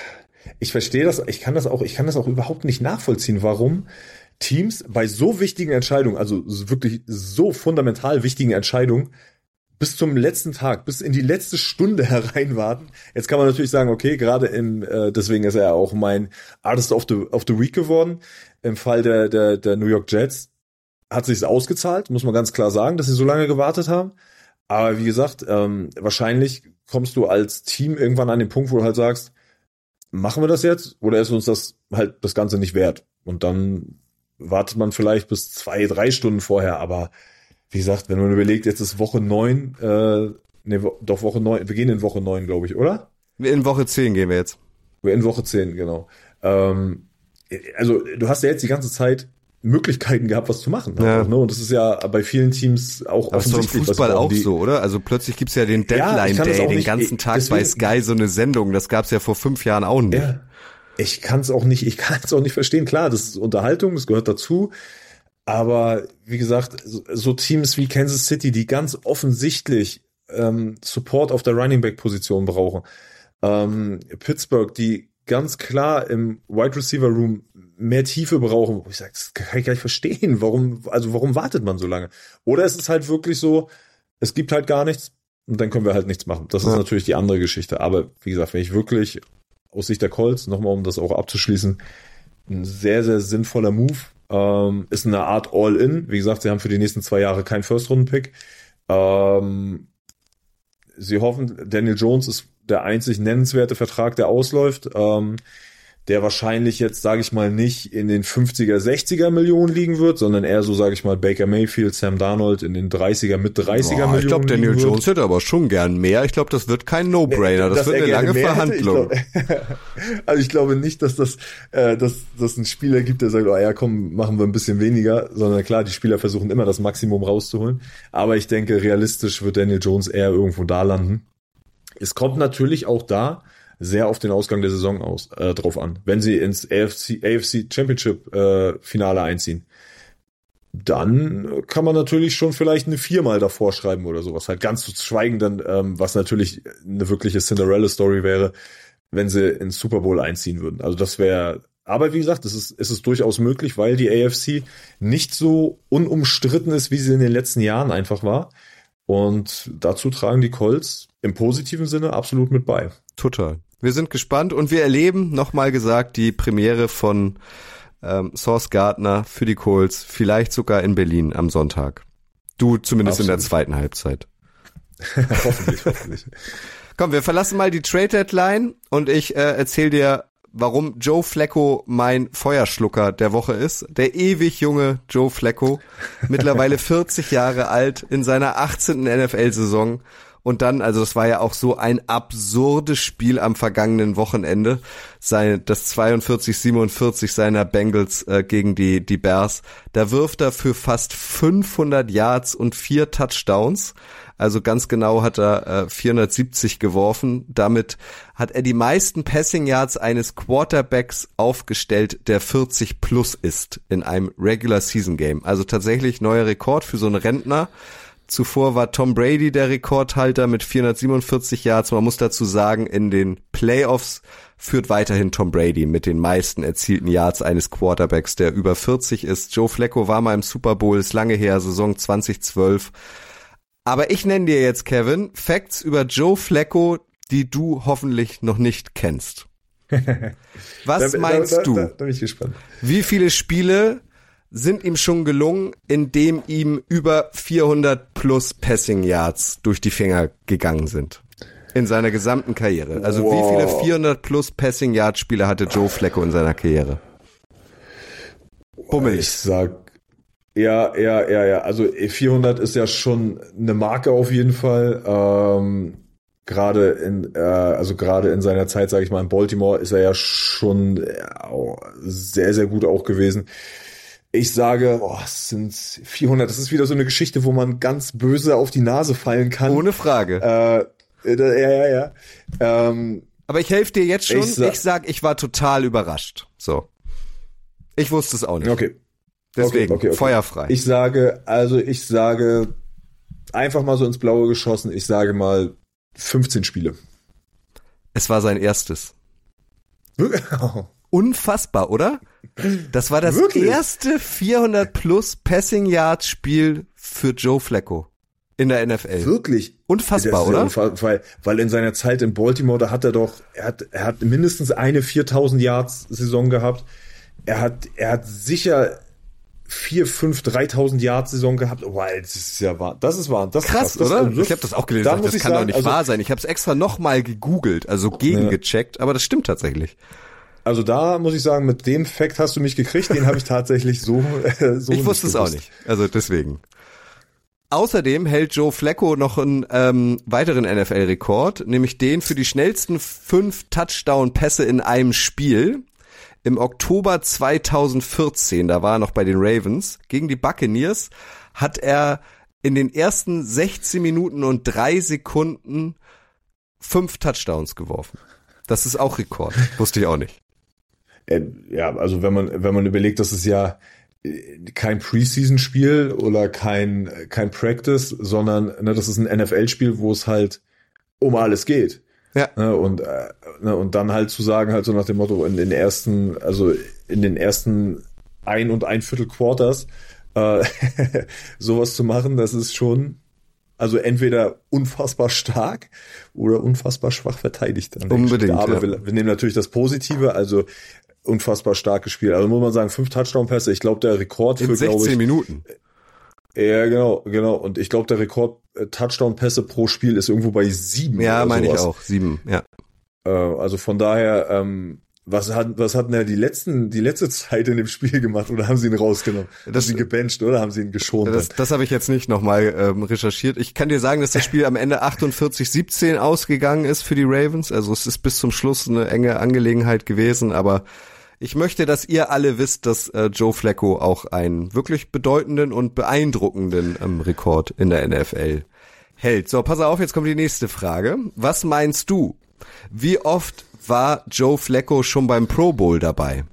ich verstehe das, ich kann das auch, ich kann das auch überhaupt nicht nachvollziehen, warum Teams bei so wichtigen Entscheidungen, also wirklich so fundamental wichtigen Entscheidungen, bis zum letzten Tag, bis in die letzte Stunde hereinwarten. Jetzt kann man natürlich sagen, okay, gerade im, äh, deswegen ist er ja auch mein Artist of the, of the Week geworden. Im Fall der, der, der New York Jets hat sich's ausgezahlt, muss man ganz klar sagen, dass sie so lange gewartet haben. Aber wie gesagt, ähm, wahrscheinlich kommst du als Team irgendwann an den Punkt, wo du halt sagst, machen wir das jetzt oder ist uns das halt das Ganze nicht wert? Und dann wartet man vielleicht bis zwei, drei Stunden vorher, aber wie gesagt, wenn man überlegt, jetzt ist Woche neun, äh, nee, doch Woche neun, wir gehen in Woche neun, glaube ich, oder? In Woche zehn gehen wir jetzt. In Woche zehn, genau. Ähm, also du hast ja jetzt die ganze Zeit Möglichkeiten gehabt, was zu machen. Ja. Auch, ne? Und das ist ja bei vielen Teams auch aber offensichtlich. Das ist im Fußball auch die, so, oder? Also plötzlich gibt's ja den Deadline ja, Day, den ganzen Tag deswegen, bei Sky, so eine Sendung. Das gab's ja vor fünf Jahren auch nicht. Ja, ich kann es auch nicht, ich kann es auch nicht verstehen. Klar, das ist Unterhaltung, das gehört dazu. Aber wie gesagt, so, so Teams wie Kansas City, die ganz offensichtlich ähm, Support auf der Running Back Position brauchen. Ähm, Pittsburgh, die ganz klar im Wide Receiver Room mehr Tiefe brauchen. Ich sage, das kann ich gar nicht verstehen. Warum, also warum wartet man so lange? Oder es ist halt wirklich so, es gibt halt gar nichts und dann können wir halt nichts machen. Das ist natürlich die andere Geschichte. Aber wie gesagt, wenn ich wirklich aus Sicht der Colts, nochmal um das auch abzuschließen, ein sehr, sehr sinnvoller Move, ähm, ist eine Art All-In. Wie gesagt, sie haben für die nächsten zwei Jahre keinen First-Runden-Pick. Ähm, sie hoffen, Daniel Jones ist der einzig nennenswerte Vertrag, der ausläuft. Ähm, der wahrscheinlich jetzt, sage ich mal, nicht in den fünfziger, sechziger Millionen liegen wird, sondern eher so, sage ich mal, Baker Mayfield, Sam Darnold in den dreißiger, mit dreißiger Boah, Millionen. Ich glaube, Daniel Jones hätte aber schon gern mehr. Ich glaube, das wird kein No-Brainer. Das, das wird eine lange Verhandlung. Hätte, ich glaub, also ich glaube nicht, dass das, äh, dass dass ein Spieler gibt, der sagt, oh ja, komm, machen wir ein bisschen weniger, sondern klar, die Spieler versuchen immer das Maximum rauszuholen. Aber ich denke, realistisch wird Daniel Jones eher irgendwo da landen. Es kommt natürlich auch da sehr auf den Ausgang der Saison aus äh, drauf an. Wenn sie ins A F C, A F C Championship äh, Finale einziehen, dann kann man natürlich schon vielleicht eine viermal davor schreiben oder sowas. Halt ganz zu schweigen dann, ähm, was natürlich eine wirkliche Cinderella-Story wäre, wenn sie ins Super Bowl einziehen würden. Also das wäre, aber wie gesagt, es ist, es ist durchaus möglich, weil die A F C nicht so unumstritten ist, wie sie in den letzten Jahren einfach war. Und dazu tragen die Colts im positiven Sinne absolut mit bei. Total. Wir sind gespannt und wir erleben, nochmal gesagt, die Premiere von ähm, Sauce Gardner für die Colts, vielleicht sogar in Berlin am Sonntag. Du zumindest absolut. In der zweiten Halbzeit. hoffentlich, hoffentlich. Komm, wir verlassen mal die Trade Deadline und ich äh, erzähle dir, warum Joe Flacco mein Feuerschlucker der Woche ist. Der ewig junge Joe Flacco, mittlerweile vierzig Jahre alt, in seiner achtzehnten N F L-Saison Und dann, also es war ja auch so ein absurdes Spiel am vergangenen Wochenende, sein, das zweiundvierzig siebenundvierzig seiner Bengals äh, gegen die die Bears. Da wirft er für fast fünfhundert Yards und vier Touchdowns. Also ganz genau hat er äh, vierhundertsiebzig geworfen. Damit hat er die meisten Passing Yards eines Quarterbacks aufgestellt, der vierzig plus ist in einem Regular Season Game. Also tatsächlich neuer Rekord für so einen Rentner. Zuvor war Tom Brady der Rekordhalter mit vierhundertsiebenundvierzig Yards. Man muss dazu sagen, in den Playoffs führt weiterhin Tom Brady mit den meisten erzielten Yards eines Quarterbacks, der über vierzig ist. Joe Flacco war mal im Super Bowl, ist lange her, Saison zwanzig zwölf. Aber ich nenne dir jetzt, Kevin, Facts über Joe Flacco, die du hoffentlich noch nicht kennst. Was da, meinst da, da, du? Da, da bin ich gespannt. Wie viele Spiele sind ihm schon gelungen, indem ihm über vierhundert plus Passing Yards durch die Finger gegangen sind? In seiner gesamten Karriere. Also wow. Wie viele vierhundert plus Passing Yards Spiele hatte Joe Flacco in seiner Karriere? Bummelig. Ich sag, ja, ja, ja, ja. Also vierhundert ist ja schon eine Marke auf jeden Fall. Ähm, gerade in, äh, also gerade in seiner Zeit, sage ich mal, in Baltimore ist er ja schon äh, sehr, sehr gut auch gewesen. Ich sage, boah, es sind vierhundert. Das ist wieder so eine Geschichte, wo man ganz böse auf die Nase fallen kann. Ohne Frage. Äh, ja, ja, ja. Ähm, Aber ich helfe dir jetzt schon. Ich sag, ich sag, ich war total überrascht. So. Ich wusste es auch nicht. Okay. Deswegen, okay, okay, okay. feuerfrei. Ich sage, also ich sage, einfach mal so ins Blaue geschossen, ich sage mal fünfzehn Spiele. Es war sein erstes. Unfassbar, oder? Das war das Wirklich? erste vierhundert plus Passing Yards Spiel für Joe Flacco in der N F L. Wirklich? Unfassbar, oder? Unfassbar, weil, weil in seiner Zeit in Baltimore, da hat er doch, er hat, er hat mindestens eine viertausend Yards Saison gehabt. Er hat, er hat sicher vier, fünf, dreitausend Yards Saison gehabt. Oh, das ist ja wahr. Das ist wahr. Das krass, ist krass. oder? Das, ich habe das auch gelesen. Da das kann sagen, doch nicht also, wahr sein. Ich habe es extra nochmal gegoogelt, also gegengecheckt, ja. Aber das stimmt tatsächlich. Also da muss ich sagen, mit dem Fact hast du mich gekriegt, den habe ich tatsächlich so, äh, so Ich wusste es auch nicht, also deswegen. Außerdem hält Joe Flacco noch einen ähm, weiteren N F L-Rekord, nämlich den für die schnellsten fünf Touchdown-Pässe in einem Spiel. Im Oktober zweitausendvierzehn, da war er noch bei den Ravens, gegen die Buccaneers, hat er in den ersten sechzehn Minuten und drei Sekunden fünf Touchdowns geworfen. Das ist auch Rekord, wusste ich auch nicht. Ja, also wenn man wenn man überlegt, dass es ja kein Preseason-Spiel oder kein kein Practice, sondern ne, das ist ein N F L-Spiel, wo es halt um alles geht. Ja. Ne, und äh, ne, und dann halt zu sagen, halt so nach dem Motto, in den ersten, also in den ersten ein und ein Viertel Quarters äh, sowas zu machen, das ist schon also entweder unfassbar stark oder unfassbar schwach verteidigt. Unbedingt. Aber ja. wir, wir nehmen natürlich das Positive, also unfassbar stark gespielt. Also muss man sagen, fünf Touchdown-Pässe. Ich glaube, der Rekord in für, glaube ich... sechzehn Minuten. Ja, genau, genau. Und ich glaube, der Rekord äh, Touchdown-Pässe pro Spiel ist irgendwo bei sieben. Ja, meine ich auch. Sieben, ja. Äh, also von daher, ähm, was hat, was hat denn er die letzten, die letzte Zeit in dem Spiel gemacht? Oder haben sie ihn rausgenommen? Das, haben sie ihn gebencht, oder haben sie ihn geschont? Das, das habe ich jetzt nicht nochmal ähm, recherchiert. Ich kann dir sagen, dass das Spiel am Ende achtundvierzig siebzehn ausgegangen ist für die Ravens. Also es ist bis zum Schluss eine enge Angelegenheit gewesen, aber ich möchte, dass ihr alle wisst, dass äh, Joe Flacco auch einen wirklich bedeutenden und beeindruckenden ähm, Rekord in der N F L hält. So, pass auf, jetzt kommt die nächste Frage. Was meinst du? Wie oft war Joe Flacco schon beim Pro Bowl dabei?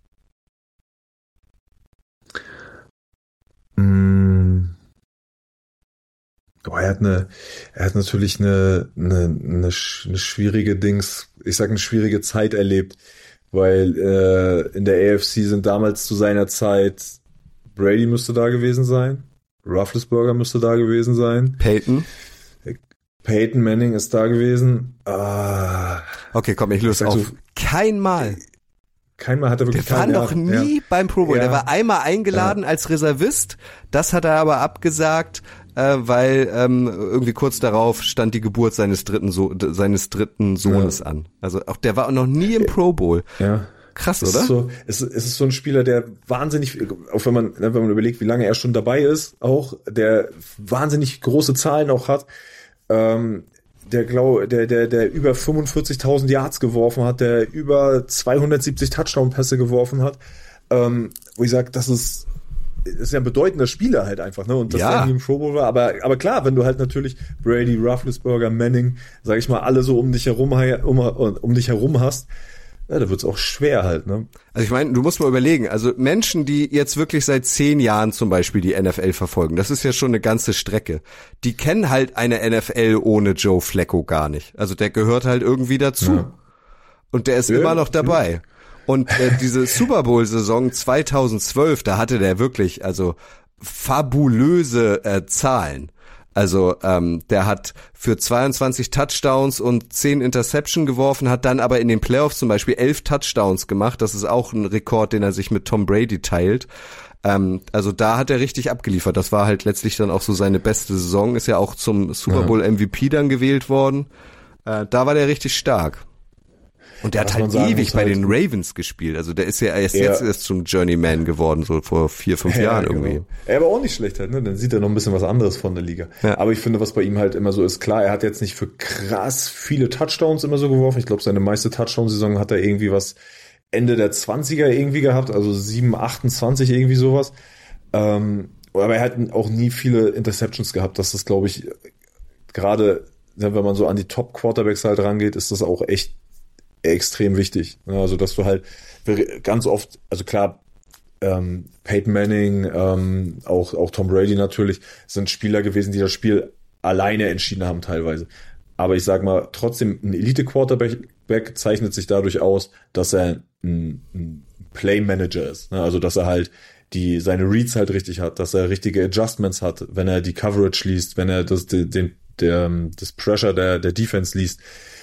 Mm. Oh, er hat eine, er hat natürlich eine, eine, eine, eine schwierige Dings, ich sag eine schwierige Zeit erlebt. Weil äh, in der A F C sind damals zu seiner Zeit Brady müsste da gewesen sein, Roethlisberger müsste da gewesen sein, Peyton, Peyton Manning ist da gewesen. Ah, okay, komm, ich löse auf. So, kein Mal. Kein Mal hat er wirklich. Der war noch nie ja. beim Pro Bowl. Ja. Der war einmal eingeladen ja. als Reservist. Das hat er aber abgesagt, äh, weil ähm, irgendwie kurz darauf stand die Geburt seines dritten so seines dritten Sohnes ja. an. Also auch der war auch noch nie im Pro Bowl. Ja. Krass, es oder? Ist so, es, es ist so ein Spieler, der wahnsinnig, auch wenn man, wenn man überlegt, wie lange er schon dabei ist, auch der wahnsinnig große Zahlen auch hat. ähm, der, glaub, der, der, der über fünfundvierzigtausend Yards geworfen hat, der über zweihundertsiebzig Touchdown-Pässe geworfen hat, ähm, wo ich sage, das ist, das ist ja ein bedeutender Spieler halt einfach, ne? Und dass Ja. der nie im Pro Bowl war. Aber, aber klar, wenn du halt natürlich Brady, Roethlisberger, Manning, sag ich mal, alle so um dich herum, um, um dich herum hast, ja, da wird's auch schwer halt, ne? Also ich meine, du musst mal überlegen, also Menschen, die jetzt wirklich seit zehn Jahren zum Beispiel die N F L verfolgen, das ist ja schon eine ganze Strecke, die kennen halt eine N F L ohne Joe Flacco gar nicht. Also der gehört halt irgendwie dazu. Ja. Und der ist ja, immer noch dabei. Und äh, diese Super Bowl-Saison zweitausendzwölf, da hatte der wirklich, also fabulöse äh, Zahlen. Also ähm, der hat für zweiundzwanzig Touchdowns und zehn Interception geworfen, hat dann aber in den Playoffs zum Beispiel elf Touchdowns gemacht. Das ist auch ein Rekord, den er sich mit Tom Brady teilt. Ähm, also da hat er richtig abgeliefert. Das war halt letztlich dann auch so seine beste Saison. Ist ja auch zum Super Bowl M V P dann gewählt worden. Äh, da war der richtig stark. Und der hat halt ewig bei den Ravens gespielt. Also der ist ja erst ja. jetzt erst zum Journeyman geworden, so vor vier, fünf ja, Jahren genau. irgendwie. Er war auch nicht schlecht halt, ne? Dann sieht er noch ein bisschen was anderes von der Liga. Ja. Aber ich finde, was bei ihm halt immer so ist, klar, er hat jetzt nicht für krass viele Touchdowns immer so geworfen. Ich glaube, seine meiste Touchdown-Saison hat er irgendwie was Ende der zwanziger irgendwie gehabt, also sieben, achtundzwanzig irgendwie sowas. Ähm, aber er hat auch nie viele Interceptions gehabt. Das ist, glaube ich, gerade, wenn man so an die Top-Quarterbacks halt rangeht, ist das auch echt extrem wichtig. Also, dass du halt ganz oft, also klar, ähm, Peyton Manning, ähm, auch, auch Tom Brady natürlich, sind Spieler gewesen, die das Spiel alleine entschieden haben teilweise. Aber ich sag mal, trotzdem, ein Elite-Quarterback zeichnet sich dadurch aus, dass er ein, ein Play-Manager ist. Also, dass er halt die, seine Reads halt richtig hat, dass er richtige Adjustments hat, wenn er die Coverage liest, wenn er das, den, der, das Pressure der, der Defense liest.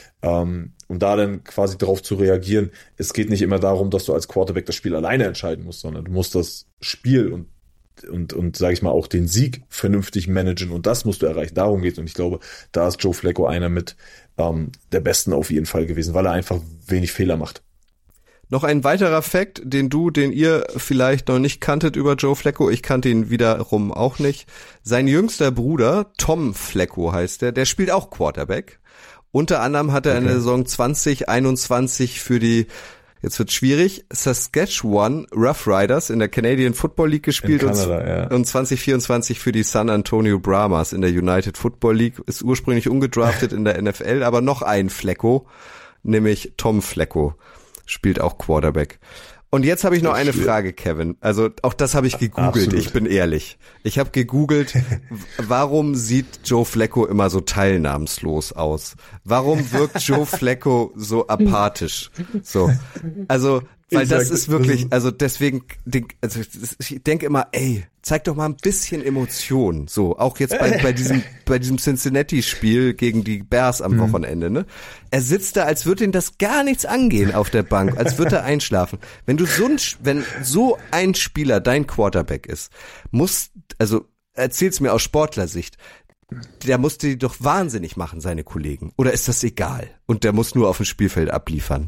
Um, und da dann quasi darauf zu reagieren. Es geht nicht immer darum, dass du als Quarterback das Spiel alleine entscheiden musst, sondern du musst das Spiel und und und sage ich mal auch den Sieg vernünftig managen und das musst du erreichen. Darum geht's und ich glaube, da ist Joe Flacco einer mit um, der Besten auf jeden Fall gewesen, weil er einfach wenig Fehler macht. Noch ein weiterer Fakt, den du, den ihr vielleicht noch nicht kanntet über Joe Flacco, ich kannte ihn wiederum auch nicht. Sein jüngster Bruder, Tom Flacco heißt der, der spielt auch Quarterback. Unter anderem hat er okay. in der Saison zwanzig einundzwanzig für die, jetzt wird schwierig, Saskatchewan Roughriders in der Canadian Football League gespielt in Kanada, und, ja. und zwanzig vierundzwanzig für die San Antonio Brahmas in der United Football League, ist ursprünglich ungedraftet in der N F L, aber noch ein Flacco, nämlich Tom Flacco, spielt auch Quarterback. Und jetzt habe ich noch eine Frage, Kevin. Also auch das habe ich gegoogelt, Absolut. Ich bin ehrlich. Ich habe gegoogelt, warum sieht Joe Flacco immer so teilnahmslos aus? Warum wirkt Joe Flacco so apathisch? So, also, weil das ist wirklich, also deswegen, also ich denke immer, ey, zeig doch mal ein bisschen Emotion. So, auch jetzt bei, bei diesem, bei diesem Cincinnati-Spiel gegen die Bears am Wochenende, ne? Er sitzt da, als würde ihn das gar nichts angehen auf der Bank, als würde er einschlafen. Wenn du so ein, wenn so ein Spieler dein Quarterback ist, muss, also erzähl's mir aus Sportlersicht, der muss die doch wahnsinnig machen, seine Kollegen. Oder ist das egal? Und der muss nur auf dem Spielfeld abliefern.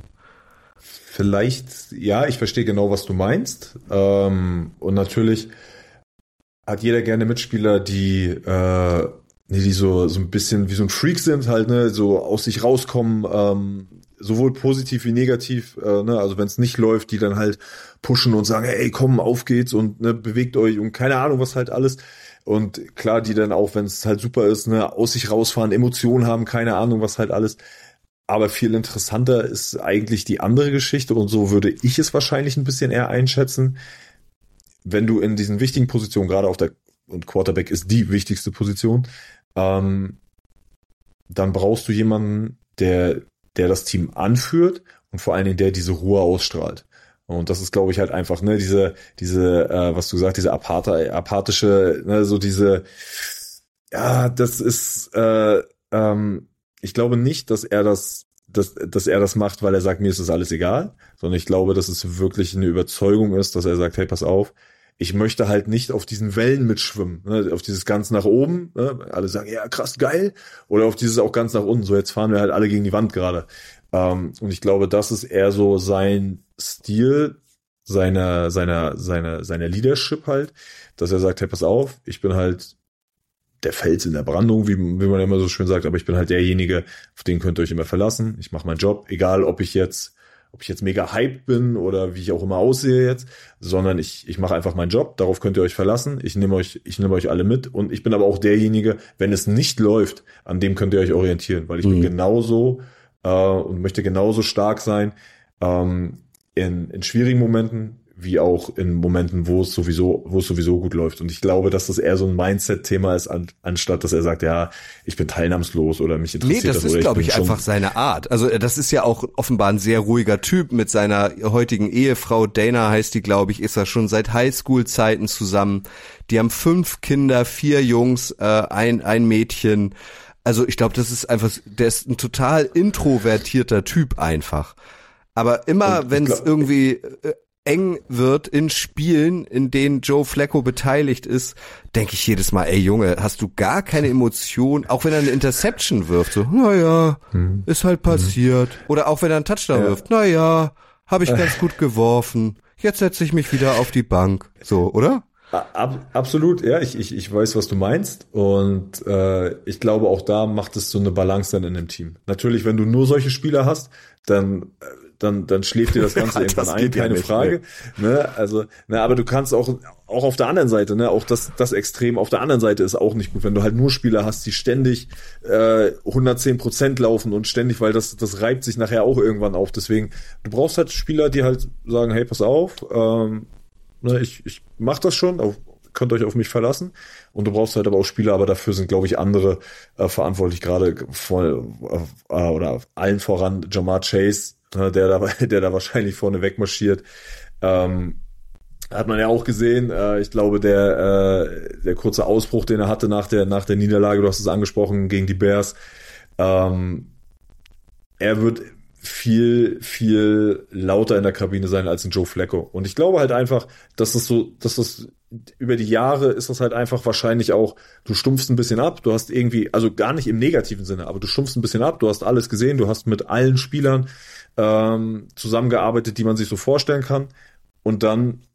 Vielleicht, ja, ich verstehe genau, was du meinst. Ähm, und natürlich hat jeder gerne Mitspieler, die, äh, die so so ein bisschen wie so ein Freak sind, halt, ne, so aus sich rauskommen, ähm, sowohl positiv wie negativ, äh, ne, also wenn es nicht läuft, die dann halt pushen und sagen, ey, komm, auf geht's und ne, bewegt euch und keine Ahnung, was halt alles. Und klar, die dann auch, wenn es halt super ist, ne, aus sich rausfahren, Emotionen haben, keine Ahnung, was halt alles. Aber viel interessanter ist eigentlich die andere Geschichte und so würde ich es wahrscheinlich ein bisschen eher einschätzen. Wenn du in diesen wichtigen Positionen, gerade auf der, und Quarterback ist die wichtigste Position, ähm, dann brauchst du jemanden, der, der das Team anführt und vor allen Dingen der diese Ruhe ausstrahlt. Und das ist, glaube ich, halt einfach, ne, diese, diese, äh, was du gesagt, diese apathe, apathische, ne, so diese, ja, das ist, äh, ähm, ich glaube nicht, dass er das, dass, dass er das macht, weil er sagt, mir ist das alles egal, sondern ich glaube, dass es wirklich eine Überzeugung ist, dass er sagt, hey, pass auf, ich möchte halt nicht auf diesen Wellen mitschwimmen, ne, auf dieses ganz nach oben, ne, alle sagen, ja, krass, geil, oder auf dieses auch ganz nach unten, so jetzt fahren wir halt alle gegen die Wand gerade. Ähm, und ich glaube, das ist eher so sein Stil, seiner, seiner, seiner, seiner Leadership halt, dass er sagt, hey, pass auf, ich bin halt der Fels in der Brandung, wie, wie man immer so schön sagt, aber ich bin halt derjenige, auf den könnt ihr euch immer verlassen. Ich mache meinen Job, egal ob ich jetzt ob ich jetzt mega hyped bin oder wie ich auch immer aussehe jetzt, sondern ich ich mache einfach meinen Job, darauf könnt ihr euch verlassen. Ich nehme euch ich nehme euch alle mit und ich bin aber auch derjenige, wenn es nicht läuft, an dem könnt ihr euch orientieren, weil ich mhm. bin genauso äh, und möchte genauso stark sein ähm, in in schwierigen Momenten wie auch in Momenten, wo es sowieso, wo es sowieso gut läuft. Und ich glaube, dass das eher so ein Mindset-Thema ist, an, anstatt dass er sagt, ja, ich bin teilnahmslos oder mich interessiert das. Nee, das, das ist, glaube ich, ich einfach seine Art. Also das ist ja auch offenbar ein sehr ruhiger Typ mit seiner heutigen Ehefrau. Dana heißt die, glaube ich, ist er schon seit Highschool-Zeiten zusammen. Die haben fünf Kinder, vier Jungs, äh, ein, ein Mädchen. Also ich glaube, das ist einfach, der ist ein total introvertierter Typ einfach. Aber immer, wenn es irgendwie äh, eng wird in Spielen, in denen Joe Flacco beteiligt ist, denke ich jedes Mal, ey Junge, hast du gar keine Emotion, auch wenn er eine Interception wirft, so, naja, hm. ist halt passiert. Hm. Oder auch wenn er einen Touchdown ja. wirft, naja, habe ich ganz gut geworfen, jetzt setze ich mich wieder auf die Bank. So, oder? Ab, absolut, ja, ich, ich, ich weiß, was du meinst und äh, ich glaube, auch da macht es so eine Balance dann in dem Team. Natürlich, wenn du nur solche Spieler hast, dann dann dann schläft dir das Ganze irgendwann ein, keine nicht, Frage. Nee. Ne, also, ne, aber du kannst auch auch auf der anderen Seite, ne, auch das das Extrem auf der anderen Seite ist auch nicht gut, wenn du halt nur Spieler hast, die ständig äh, hundertzehn Prozent laufen und ständig, weil das das reibt sich nachher auch irgendwann auf. Deswegen, du brauchst halt Spieler, die halt sagen, hey, pass auf, ähm, ne, ich ich mach das schon, auf, könnt euch auf mich verlassen. Und du brauchst halt aber auch Spieler, aber dafür sind, glaube ich, andere äh, verantwortlich, gerade voll äh, oder allen voran Ja'Marr Chase, der da, der da wahrscheinlich vorne wegmarschiert. Ähm, hat man ja auch gesehen. Äh, ich glaube, der äh, der kurze Ausbruch, den er hatte nach der nach der Niederlage, du hast es angesprochen, gegen die Bears. Ähm, er wird viel viel lauter in der Kabine sein als ein Joe Flacco. Und ich glaube halt einfach, dass das so, dass das über die Jahre ist das halt einfach wahrscheinlich auch, du stumpfst ein bisschen ab, du hast irgendwie, also gar nicht im negativen Sinne, aber du stumpfst ein bisschen ab, du hast alles gesehen, du hast mit allen Spielern ähm, zusammengearbeitet, die man sich so vorstellen kann und dann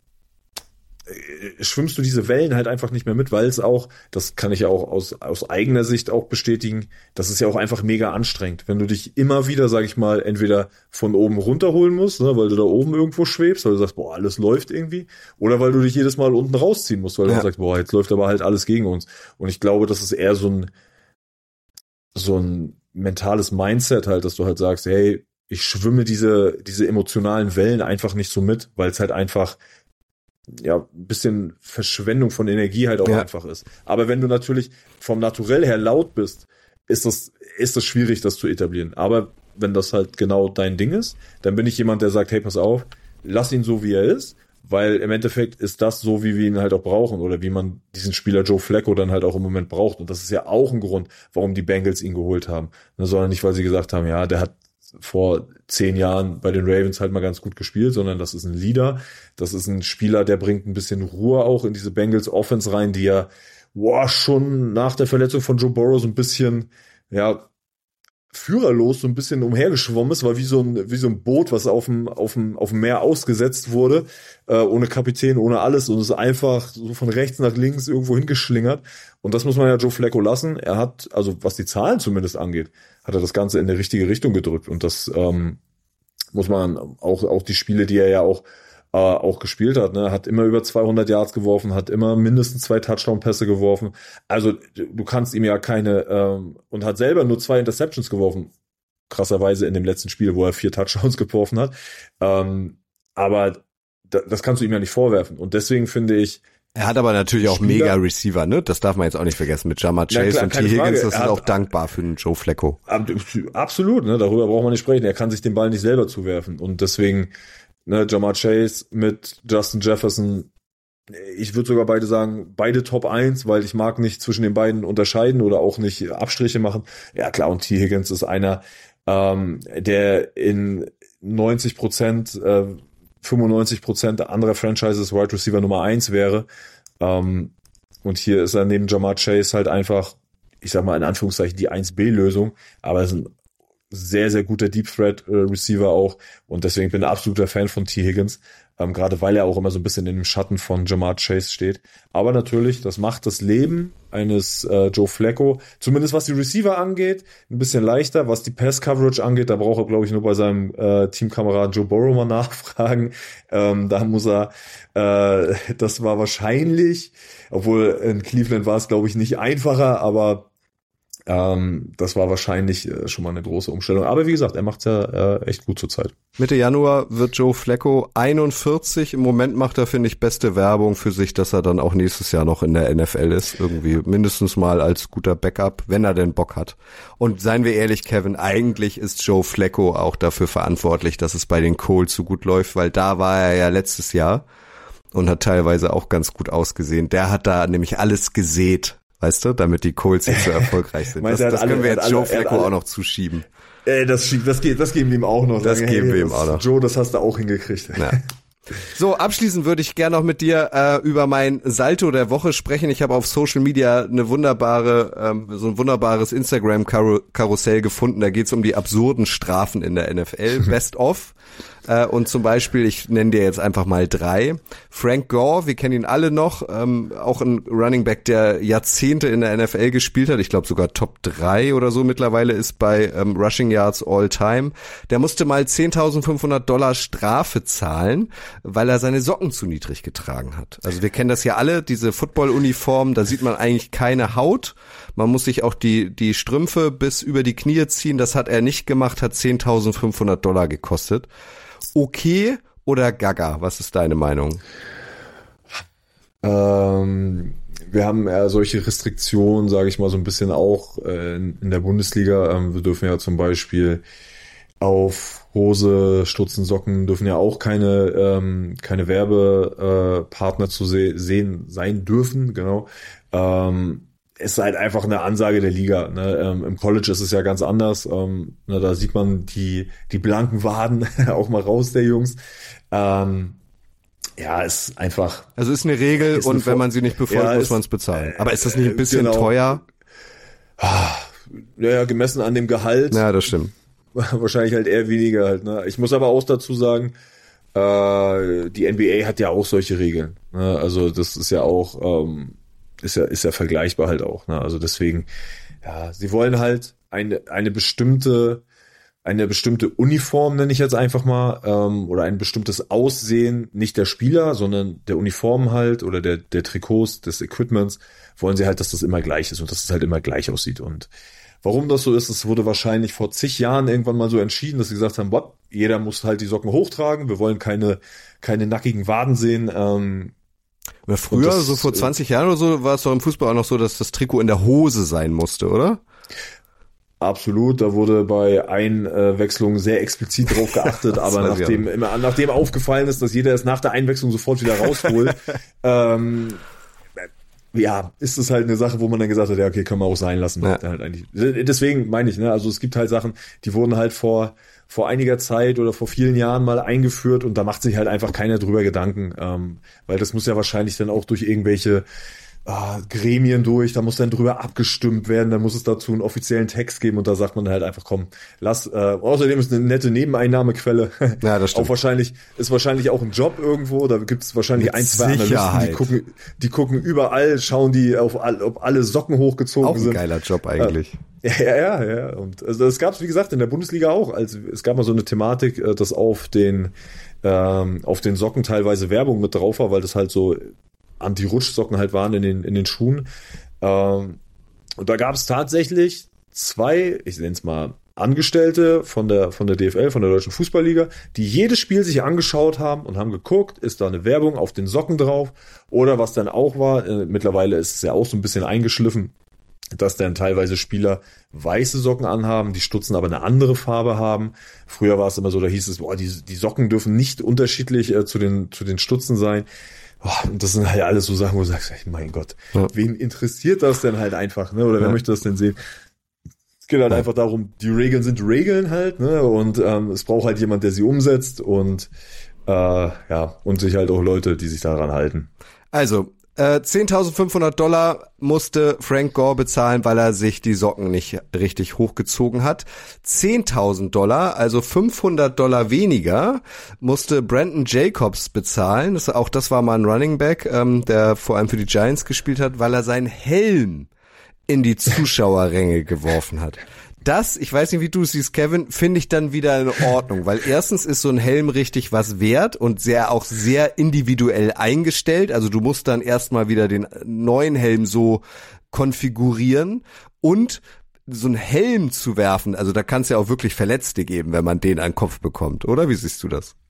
äh, schwimmst du diese Wellen halt einfach nicht mehr mit, weil es auch, das kann ich ja auch aus aus eigener Sicht auch bestätigen, das ist ja auch einfach mega anstrengend, wenn du dich immer wieder, sag ich mal, entweder von oben runterholen musst, ne, weil du da oben irgendwo schwebst, weil du sagst, boah, alles läuft irgendwie, oder weil du dich jedes Mal unten rausziehen musst, weil ja. du sagst, boah, jetzt läuft aber halt alles gegen uns. Und ich glaube, das ist eher so ein so ein mentales Mindset halt, dass du halt sagst, hey, ich schwimme diese diese emotionalen Wellen einfach nicht so mit, weil es halt einfach ja, ein bisschen Verschwendung von Energie halt auch ja. einfach ist. Aber wenn du natürlich vom Naturell her laut bist, ist das, ist das schwierig, das zu etablieren. Aber wenn das halt genau dein Ding ist, dann bin ich jemand, der sagt, hey, pass auf, lass ihn so, wie er ist, weil im Endeffekt ist das so, wie wir ihn halt auch brauchen oder wie man diesen Spieler Joe Flacco dann halt auch im Moment braucht. Und das ist ja auch ein Grund, warum die Bengals ihn geholt haben. Sondern nicht, weil sie gesagt haben, ja, der hat vor zehn Jahren bei den Ravens halt mal ganz gut gespielt, sondern das ist ein Leader, das ist ein Spieler, der bringt ein bisschen Ruhe auch in diese Bengals Offense rein, die ja boah, schon nach der Verletzung von Joe Burrow so ein bisschen ja führerlos so ein bisschen umhergeschwommen ist, war wie so ein wie so ein Boot, was auf dem auf dem auf dem Meer ausgesetzt wurde, äh, ohne Kapitän, ohne alles und ist einfach so von rechts nach links irgendwo hingeschlingert. Und das muss man ja Joe Flacco lassen. Er hat, also was die Zahlen zumindest angeht, hat er das Ganze in die richtige Richtung gedrückt. Und das ähm, muss man auch auch die Spiele, die er ja auch äh, auch gespielt hat, ne, hat immer über zweihundert Yards geworfen, hat immer mindestens zwei Touchdown-Pässe geworfen. Also du kannst ihm ja keine ähm, und hat selber nur zwei Interceptions geworfen, krasserweise in dem letzten Spiel, wo er vier Touchdowns geworfen hat. Ähm, aber da, das kannst du ihm ja nicht vorwerfen. Und deswegen finde ich, er hat aber natürlich auch Spieler, mega Receiver, ne? Das darf man jetzt auch nicht vergessen mit Ja'Marr Chase klar, und T. Higgins. Das ist hat, auch dankbar für den Joe Flacco. Absolut, ne? Darüber braucht man nicht sprechen. Er kann sich den Ball nicht selber zuwerfen. Und deswegen, ne, Ja'Marr Chase mit Justin Jefferson, ich würde sogar beide sagen, beide Top eins, weil ich mag nicht zwischen den beiden unterscheiden oder auch nicht Abstriche machen. Ja klar, und T. Higgins ist einer, ähm, der in neunzig Prozent, äh, fünfundneunzig Prozent anderer Franchises Wide Receiver Nummer eins wäre. Ähm, und hier ist er neben Ja'Marr Chase halt einfach, ich sag mal in Anführungszeichen, die eins B Lösung. Aber es ist ein sehr, sehr guter Deep Threat äh, Receiver auch. Und deswegen bin ich ein absoluter Fan von T. Higgins. Ähm, gerade weil er auch immer so ein bisschen in dem Schatten von Jamar Chase steht. Aber natürlich, das macht das Leben eines äh, Joe Flacco, zumindest was die Receiver angeht, ein bisschen leichter. Was die Pass-Coverage angeht, da braucht er, glaube ich, nur bei seinem äh, Teamkameraden Joe Burrow mal nachfragen. Ähm, da muss er, äh, das war wahrscheinlich, obwohl in Cleveland war es, glaube ich, nicht einfacher, aber Ähm, das war wahrscheinlich äh, schon mal eine große Umstellung. Aber wie gesagt, er macht's ja äh, echt gut zurzeit. Mitte Januar wird Joe Flacco einundvierzig. Im Moment macht er, finde ich, beste Werbung für sich, dass er dann auch nächstes Jahr noch in der N F L ist. Irgendwie mindestens mal als guter Backup, wenn er denn Bock hat. Und seien wir ehrlich, Kevin, eigentlich ist Joe Flacco auch dafür verantwortlich, dass es bei den Colts so gut läuft, weil da war er ja letztes Jahr und hat teilweise auch ganz gut ausgesehen. Der hat da nämlich alles gesät. Weißt du, damit die Colts jetzt so erfolgreich sind. Das, das können wir jetzt Joe Flacco auch noch zuschieben. Ey, das, das, geht, das geben wir ihm auch noch. Das sagen, geben hey, wir ihm das, auch noch. Joe, das hast du auch hingekriegt. Ja. So, abschließend würde ich gerne noch mit dir äh, über mein Salto der Woche sprechen. Ich habe auf Social Media eine wunderbare, ähm, so ein wunderbares Instagram-Karussell gefunden. Da geht es um die absurden Strafen in der N F L. Best of. Äh, und zum Beispiel, ich nenne dir jetzt einfach mal drei. Frank Gore, wir kennen ihn alle noch, ähm, auch ein Running Back, der Jahrzehnte in der N F L gespielt hat. Ich glaube sogar Top drei oder so mittlerweile ist bei ähm, Rushing Yards all time. Der musste mal zehntausendfünfhundert Dollar Strafe zahlen, weil er seine Socken zu niedrig getragen hat. Also wir kennen das ja alle, diese Football-Uniformen, da sieht man eigentlich keine Haut. Man muss sich auch die die Strümpfe bis über die Knie ziehen. Das hat er nicht gemacht, hat zehntausendfünfhundert Dollar gekostet. Okay oder Gaga? Was ist deine Meinung? Ähm, wir haben ja solche Restriktionen, sage ich mal, so ein bisschen auch äh, in, in der Bundesliga. Ähm, wir dürfen ja zum Beispiel auf Hose, Stutzen, Socken dürfen ja auch keine ähm, keine Werbepartner äh, zu se- sehen sein dürfen, genau. Ähm, es ist halt einfach eine Ansage der Liga. Ne? Ähm, Im College ist es ja ganz anders. Ähm, ne, da sieht man die die blanken Waden auch mal raus der Jungs. Ähm, ja, ist einfach. Also ist eine Regel ist und eine wenn man sie nicht befolgt, ja, muss man es bezahlen. Aber ist das nicht ein bisschen genau. teuer? Ja, gemessen an dem Gehalt. Ja, das stimmt. Wahrscheinlich halt eher weniger halt. Ne? Ich muss aber auch dazu sagen, äh, die N B A hat ja auch solche Regeln. Ne? Also das ist ja auch ähm, ist ja ist ja vergleichbar halt auch. Ne? Also deswegen, ja, sie wollen halt eine eine bestimmte eine bestimmte Uniform, nenne ich jetzt einfach mal, ähm, oder ein bestimmtes Aussehen, nicht der Spieler, sondern der Uniform halt oder der der Trikots, des Equipments, wollen sie halt, dass das immer gleich ist und dass es halt immer gleich aussieht. Und warum das so ist, es wurde wahrscheinlich vor zig Jahren irgendwann mal so entschieden, dass sie gesagt haben, boah, jeder muss halt die Socken hochtragen, wir wollen keine keine nackigen Waden sehen. Ähm, Oder früher, das, so vor zwanzig Jahren oder so, war es doch im Fußball auch noch so, dass das Trikot in der Hose sein musste, oder? Absolut, da wurde bei Einwechslungen sehr explizit drauf geachtet, aber nachdem immer nachdem aufgefallen ist, dass jeder es nach der Einwechslung sofort wieder rausholt, ähm, ja, ist es halt eine Sache, wo man dann gesagt hat, ja, okay, können wir auch sein lassen. Ja. Halt eigentlich. Deswegen meine ich, ne, also es gibt halt Sachen, die wurden halt vor vor einiger Zeit oder vor vielen Jahren mal eingeführt und da macht sich halt einfach keiner drüber Gedanken, ähm, weil das muss ja wahrscheinlich dann auch durch irgendwelche Ah, Gremien durch, da muss dann drüber abgestimmt werden, dann muss es dazu einen offiziellen Text geben und da sagt man halt einfach, komm, lass, äh, außerdem ist eine nette Nebeneinnahmequelle. Ja, das stimmt. Auch wahrscheinlich, ist wahrscheinlich auch ein Job irgendwo, da gibt es wahrscheinlich Mit ein, zwei Sicherheit. Analysten, die gucken, die gucken überall, schauen die, auf all, ob alle Socken hochgezogen auch ein sind. Geiler Job eigentlich. Ja, ja, ja, ja. Und also das gab es, wie gesagt, in der Bundesliga auch. Also es gab mal so eine Thematik, dass auf den, ähm, auf den Socken teilweise Werbung mit drauf war, weil das halt so Anti-Rutschsocken halt waren in den in den Schuhen. Ähm, und da gab es tatsächlich zwei, ich nenne es mal Angestellte von der von der D F L, von der Deutschen Fußballliga, die jedes Spiel sich angeschaut haben und haben geguckt, ist da eine Werbung auf den Socken drauf oder was dann auch war, äh, mittlerweile ist es ja auch so ein bisschen eingeschliffen, dass dann teilweise Spieler weiße Socken anhaben, die Stutzen aber eine andere Farbe haben. Früher war es immer so, da hieß es, boah, die die Socken dürfen nicht unterschiedlich äh, zu den zu den Stutzen sein. Oh, und das sind halt alles so Sachen, wo du sagst, mein Gott, ja. Wen interessiert das denn halt einfach, ne? Oder wer ja. möchte das denn sehen? Es geht halt ja. einfach darum, die Regeln sind Regeln halt, ne? Und ähm, es braucht halt jemand, der sie umsetzt und äh, ja, und sich halt auch Leute, die sich daran halten. Also, Äh, zehntausendfünfhundert Dollar musste Frank Gore bezahlen, weil er sich die Socken nicht richtig hochgezogen hat. zehntausend Dollar, also fünfhundert Dollar weniger, musste Brandon Jacobs bezahlen. Das, auch das war mal ein Running Back, ähm, der vor allem für die Giants gespielt hat, weil er seinen Helm in die Zuschauerränge geworfen hat. Das, ich weiß nicht, wie du es siehst, Kevin, finde ich dann wieder in Ordnung, weil erstens ist so ein Helm richtig was wert und sehr auch sehr individuell eingestellt. Also du musst dann erstmal wieder den neuen Helm so konfigurieren und so einen Helm zu werfen, also da kann es ja auch wirklich Verletzte geben, wenn man den an den Kopf bekommt, oder? Wie siehst du das?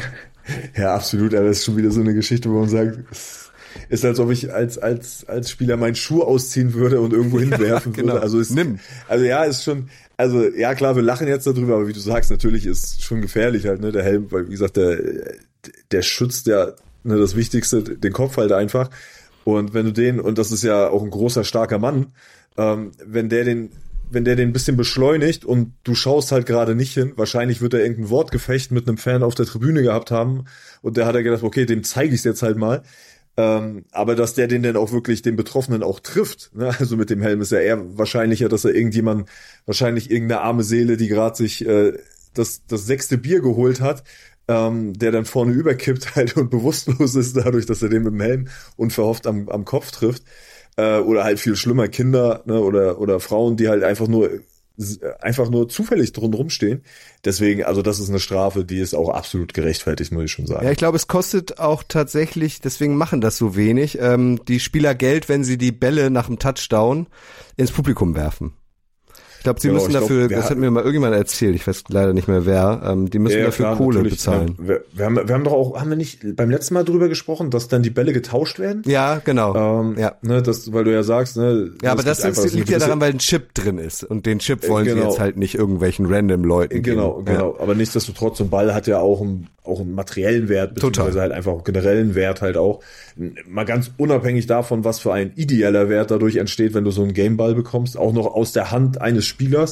Ja, absolut, aber das ist schon wieder so eine Geschichte, wo man sagt, ist, als ob ich als als als Spieler meinen Schuh ausziehen würde und irgendwo hinwerfen ja, genau. würde. Also ist, Nimm. Also ja, ist schon, also ja klar, wir lachen jetzt darüber, aber wie du sagst, natürlich ist schon gefährlich halt, ne, der Helm, weil wie gesagt, der der schützt ja, ne, das Wichtigste, den Kopf halt einfach. Und wenn du den, und das ist ja auch ein großer, starker Mann, ähm, wenn der den wenn der den ein bisschen beschleunigt und du schaust halt gerade nicht hin, wahrscheinlich wird er irgendein Wortgefecht mit einem Fan auf der Tribüne gehabt haben und der hat er gedacht, okay, dem zeige ich es jetzt halt mal. Ähm, aber dass der den dann auch wirklich, den Betroffenen auch trifft, ne? Also mit dem Helm ist ja eher wahrscheinlicher, dass er irgendjemand, wahrscheinlich irgendeine arme Seele, die gerade sich äh, das, das sechste Bier geholt hat, ähm, der dann vorne überkippt halt und bewusstlos ist dadurch, dass er den mit dem Helm unverhofft am, am Kopf trifft. Äh, oder halt viel schlimmer Kinder, ne? oder, oder Frauen, die halt einfach nur einfach nur zufällig drin rumstehen. Deswegen, also das ist eine Strafe, die ist auch absolut gerechtfertigt, muss ich schon sagen. Ja, ich glaube, es kostet auch tatsächlich, deswegen machen das so wenig, ähm, die Spieler Geld, wenn sie die Bälle nach dem Touchdown ins Publikum werfen. Ich glaube, sie genau, müssen dafür, glaub, das hat mir mal irgendjemand erzählt, ich weiß leider nicht mehr wer, ähm, die müssen ja, dafür klar, Kohle bezahlen. Ja, wir, wir, haben, wir haben doch auch, haben wir nicht beim letzten Mal drüber gesprochen, dass dann die Bälle getauscht werden? Ja, genau. Ähm, ja. Ne, das, weil du ja sagst, ne. Ja, aber das, das ist, liegt ja daran, weil ein Chip drin ist und den Chip wollen genau. sie jetzt halt nicht irgendwelchen random Leuten Genau, geben. genau. Ja. Aber nichtsdestotrotz, so ein Ball hat ja auch einen, auch einen materiellen Wert, beziehungsweise Total. halt einfach einen generellen Wert halt auch. Mal ganz unabhängig davon, was für ein ideeller Wert dadurch entsteht, wenn du so einen Gameball bekommst, auch noch aus der Hand eines Spielers.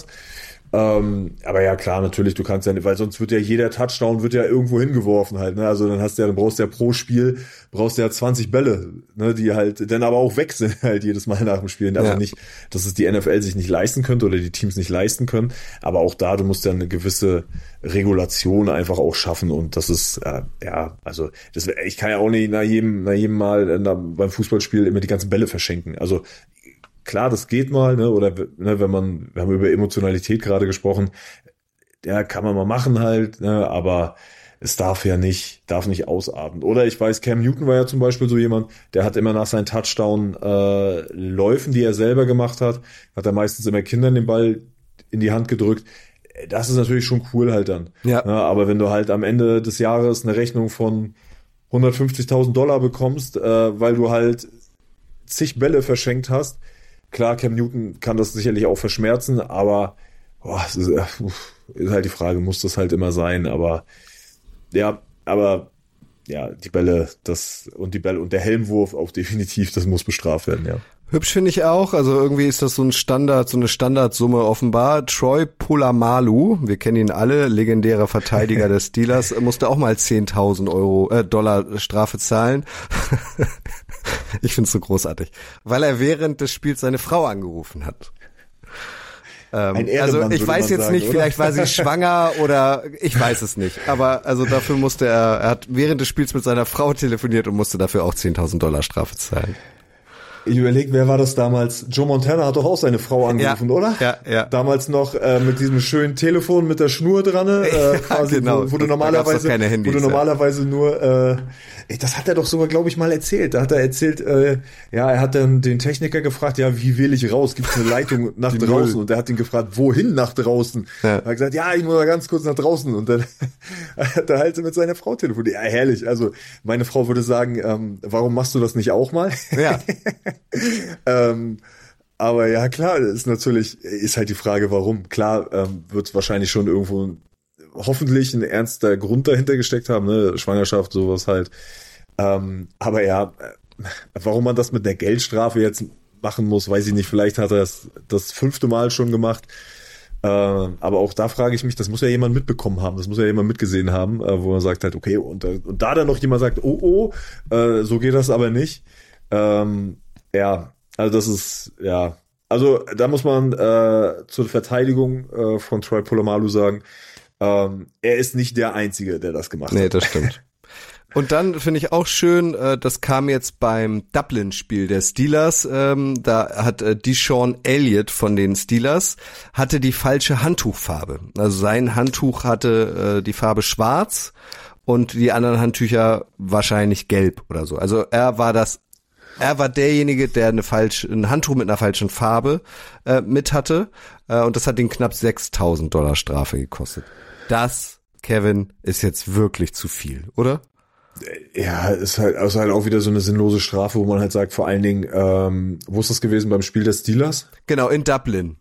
Ähm, aber ja, klar, natürlich, du kannst ja nicht, weil sonst wird ja jeder Touchdown wird ja irgendwo hingeworfen halt, ne, also dann hast du ja, dann brauchst du ja pro Spiel, brauchst du ja zwanzig Bälle, ne, die halt dann aber auch weg sind halt jedes Mal nach dem Spiel, also ja. nicht, dass es die N F L sich nicht leisten könnte oder die Teams nicht leisten können, aber auch da, du musst ja eine gewisse Regulation einfach auch schaffen und das ist, äh, ja, also, das, ich kann ja auch nicht nach jedem, nach jedem Mal äh, beim Fußballspiel immer die ganzen Bälle verschenken, also, klar, das geht mal, ne, oder ne, wenn man, wir haben über Emotionalität gerade gesprochen, ja, kann man mal machen halt, ne, aber es darf ja nicht, darf nicht ausarten. Oder ich weiß, Cam Newton war ja zum Beispiel so jemand, der hat immer nach seinen Touchdown-Läufen, äh, die er selber gemacht hat, hat er meistens immer Kindern den Ball in die Hand gedrückt. Das ist natürlich schon cool halt dann. Ja. Ne, aber wenn du halt am Ende des Jahres eine Rechnung von hundertfünfzigtausend Dollar bekommst, äh, weil du halt zig Bälle verschenkt hast, klar, Cam Newton kann das sicherlich auch verschmerzen, aber boah, es ist, ist halt die Frage, muss das halt immer sein, aber ja, aber ja, die Bälle, das und die Bälle und der Helmwurf auch definitiv, das muss bestraft werden, ja. Hübsch finde ich auch, also irgendwie ist das so ein Standard, so eine Standardsumme offenbar. Troy Polamalu, wir kennen ihn alle, legendärer Verteidiger des Steelers, musste auch mal zehntausend Euro, äh, Dollar Strafe zahlen. Ich find's so großartig, weil er während des Spiels seine Frau angerufen hat. Ähm, also ich weiß jetzt sagen, nicht, oder? Vielleicht war sie schwanger oder ich weiß es nicht. Aber also dafür musste er, er hat während des Spiels mit seiner Frau telefoniert und musste dafür auch zehntausend Dollar Strafe zahlen. Ich überlege, wer war das damals? Joe Montana hat doch auch seine Frau angerufen, ja, oder? Ja, ja. Damals noch äh, mit diesem schönen Telefon mit der Schnur dran, äh, ja, quasi, genau. wo, wo du normalerweise, keine Handys, wo du normalerweise ja. nur, äh, das hat er doch sogar, glaube ich, mal erzählt. Da hat er erzählt, äh, ja, er hat dann den Techniker gefragt, ja, wie wähle ich raus? Gibt es eine Leitung nach draußen? Und er hat ihn gefragt, wohin nach draußen? Ja. Er hat gesagt, ja, ich muss mal ganz kurz nach draußen. Und dann hat er halt mit seiner Frau telefoniert. Ja, herrlich. Also meine Frau würde sagen, ähm, warum machst du das nicht auch mal? Ja. Ähm, aber ja, klar, ist natürlich, ist halt die Frage, warum. Klar, ähm, wird es wahrscheinlich schon irgendwo hoffentlich ein ernster Grund dahinter gesteckt haben, ne, Schwangerschaft, sowas halt. Ähm, aber ja, warum man das mit der Geldstrafe jetzt machen muss, weiß ich nicht. Vielleicht hat er es das fünfte Mal schon gemacht. Äh, aber auch da frage ich mich, das muss ja jemand mitbekommen haben, das muss ja jemand mitgesehen haben, äh, wo man sagt halt, okay, und, und da dann noch jemand sagt, oh, oh, äh, so geht das aber nicht. Ähm, ja, also das ist, ja, also da muss man äh, zur Verteidigung äh, von Troy Polamalu sagen, ähm, er ist nicht der Einzige, der das gemacht nee, hat. Nee, das stimmt. Und dann finde ich auch schön, äh, das kam jetzt beim Dublin-Spiel der Steelers, ähm, da hat äh, Deshaun Elliott von den Steelers, hatte die falsche Handtuchfarbe. Also sein Handtuch hatte äh, die Farbe schwarz und die anderen Handtücher wahrscheinlich gelb oder so. Also er war das, er war derjenige, der eine falsche, ein Handtuch mit einer falschen Farbe äh, mit hatte äh, und das hat ihn knapp sechstausend Dollar Strafe gekostet. Das, Kevin, ist jetzt wirklich zu viel, oder? Ja, ist halt, ist halt auch wieder so eine sinnlose Strafe, wo man halt sagt, vor allen Dingen, ähm, wo ist das gewesen beim Spiel der Steelers? Genau, in Dublin.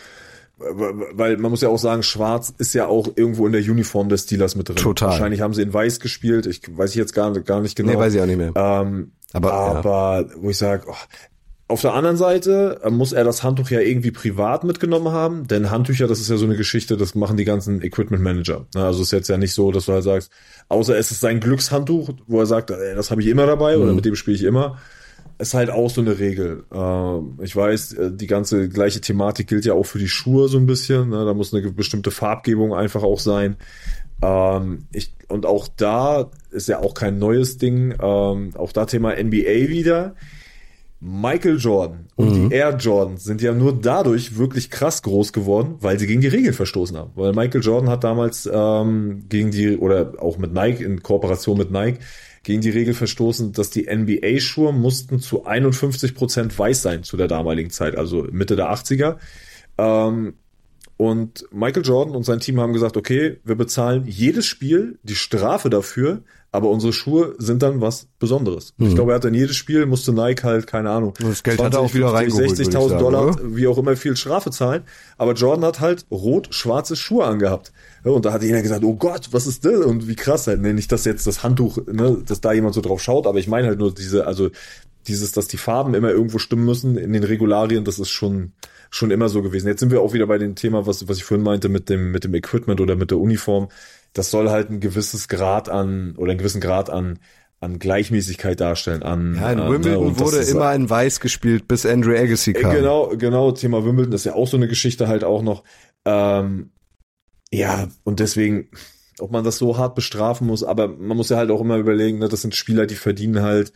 Weil man muss ja auch sagen, schwarz ist ja auch irgendwo in der Uniform der Steelers mit drin. Total. Wahrscheinlich haben sie in weiß gespielt, ich weiß ich jetzt gar, gar nicht genau. Nee, weiß ich auch nicht mehr. Ähm, aber aber ja. Wo ich sage, oh, auf der anderen Seite muss er das Handtuch ja irgendwie privat mitgenommen haben, denn Handtücher, das ist ja so eine Geschichte, das machen die ganzen Equipment Manager. Also ist jetzt ja nicht so, dass du halt sagst, außer es ist sein Glückshandtuch, wo er sagt, ey, das habe ich immer dabei mhm. oder mit dem spiele ich immer. Ist halt auch so eine Regel. Ich weiß, die ganze gleiche Thematik gilt ja auch für die Schuhe so ein bisschen. Da muss eine bestimmte Farbgebung einfach auch sein. Ich, und auch da ist ja auch kein neues Ding. Auch da Thema N B A wieder. Michael Jordan und mhm. die Air Jordans sind ja nur dadurch wirklich krass groß geworden, weil sie gegen die Regeln verstoßen haben. Weil Michael Jordan hat damals ähm, gegen die, oder auch mit Nike, in Kooperation mit Nike, gegen die Regel verstoßen, dass die N B A-Schuhe mussten zu einundfünfzig Prozent weiß sein zu der damaligen Zeit, also Mitte der achtziger. Ähm, und Michael Jordan und sein Team haben gesagt, okay, wir bezahlen jedes Spiel die Strafe dafür, aber unsere Schuhe sind dann was Besonderes. Mhm. Ich glaube, er hat dann jedes Spiel, musste Nike halt, keine Ahnung, das Geld hat er auch wieder reingeholt, sechzigtausend Dollar, oder? Wie auch immer, viel Strafe zahlen. Aber Jordan hat halt rot-schwarze Schuhe angehabt. Ja, und da hat jeder gesagt, oh Gott, was ist das? Und wie krass halt. Nee, nicht, dass jetzt das Handtuch, ne, dass da jemand so drauf schaut, aber ich meine halt nur diese, also dieses, dass die Farben immer irgendwo stimmen müssen in den Regularien, das ist schon schon immer so gewesen. Jetzt sind wir auch wieder bei dem Thema, was was ich vorhin meinte mit dem mit dem Equipment oder mit der Uniform. Das soll halt ein gewisses Grad an oder einen gewissen Grad an an Gleichmäßigkeit darstellen. An ja, in Wimbledon äh, wurde immer in Weiß gespielt, bis Andrew Agassi kam. Genau, genau. Thema Wimbledon ist ja auch so eine Geschichte halt auch noch. Ähm, ja, und deswegen, ob man das so hart bestrafen muss, aber man muss ja halt auch immer überlegen, ne, das sind Spieler, die verdienen halt,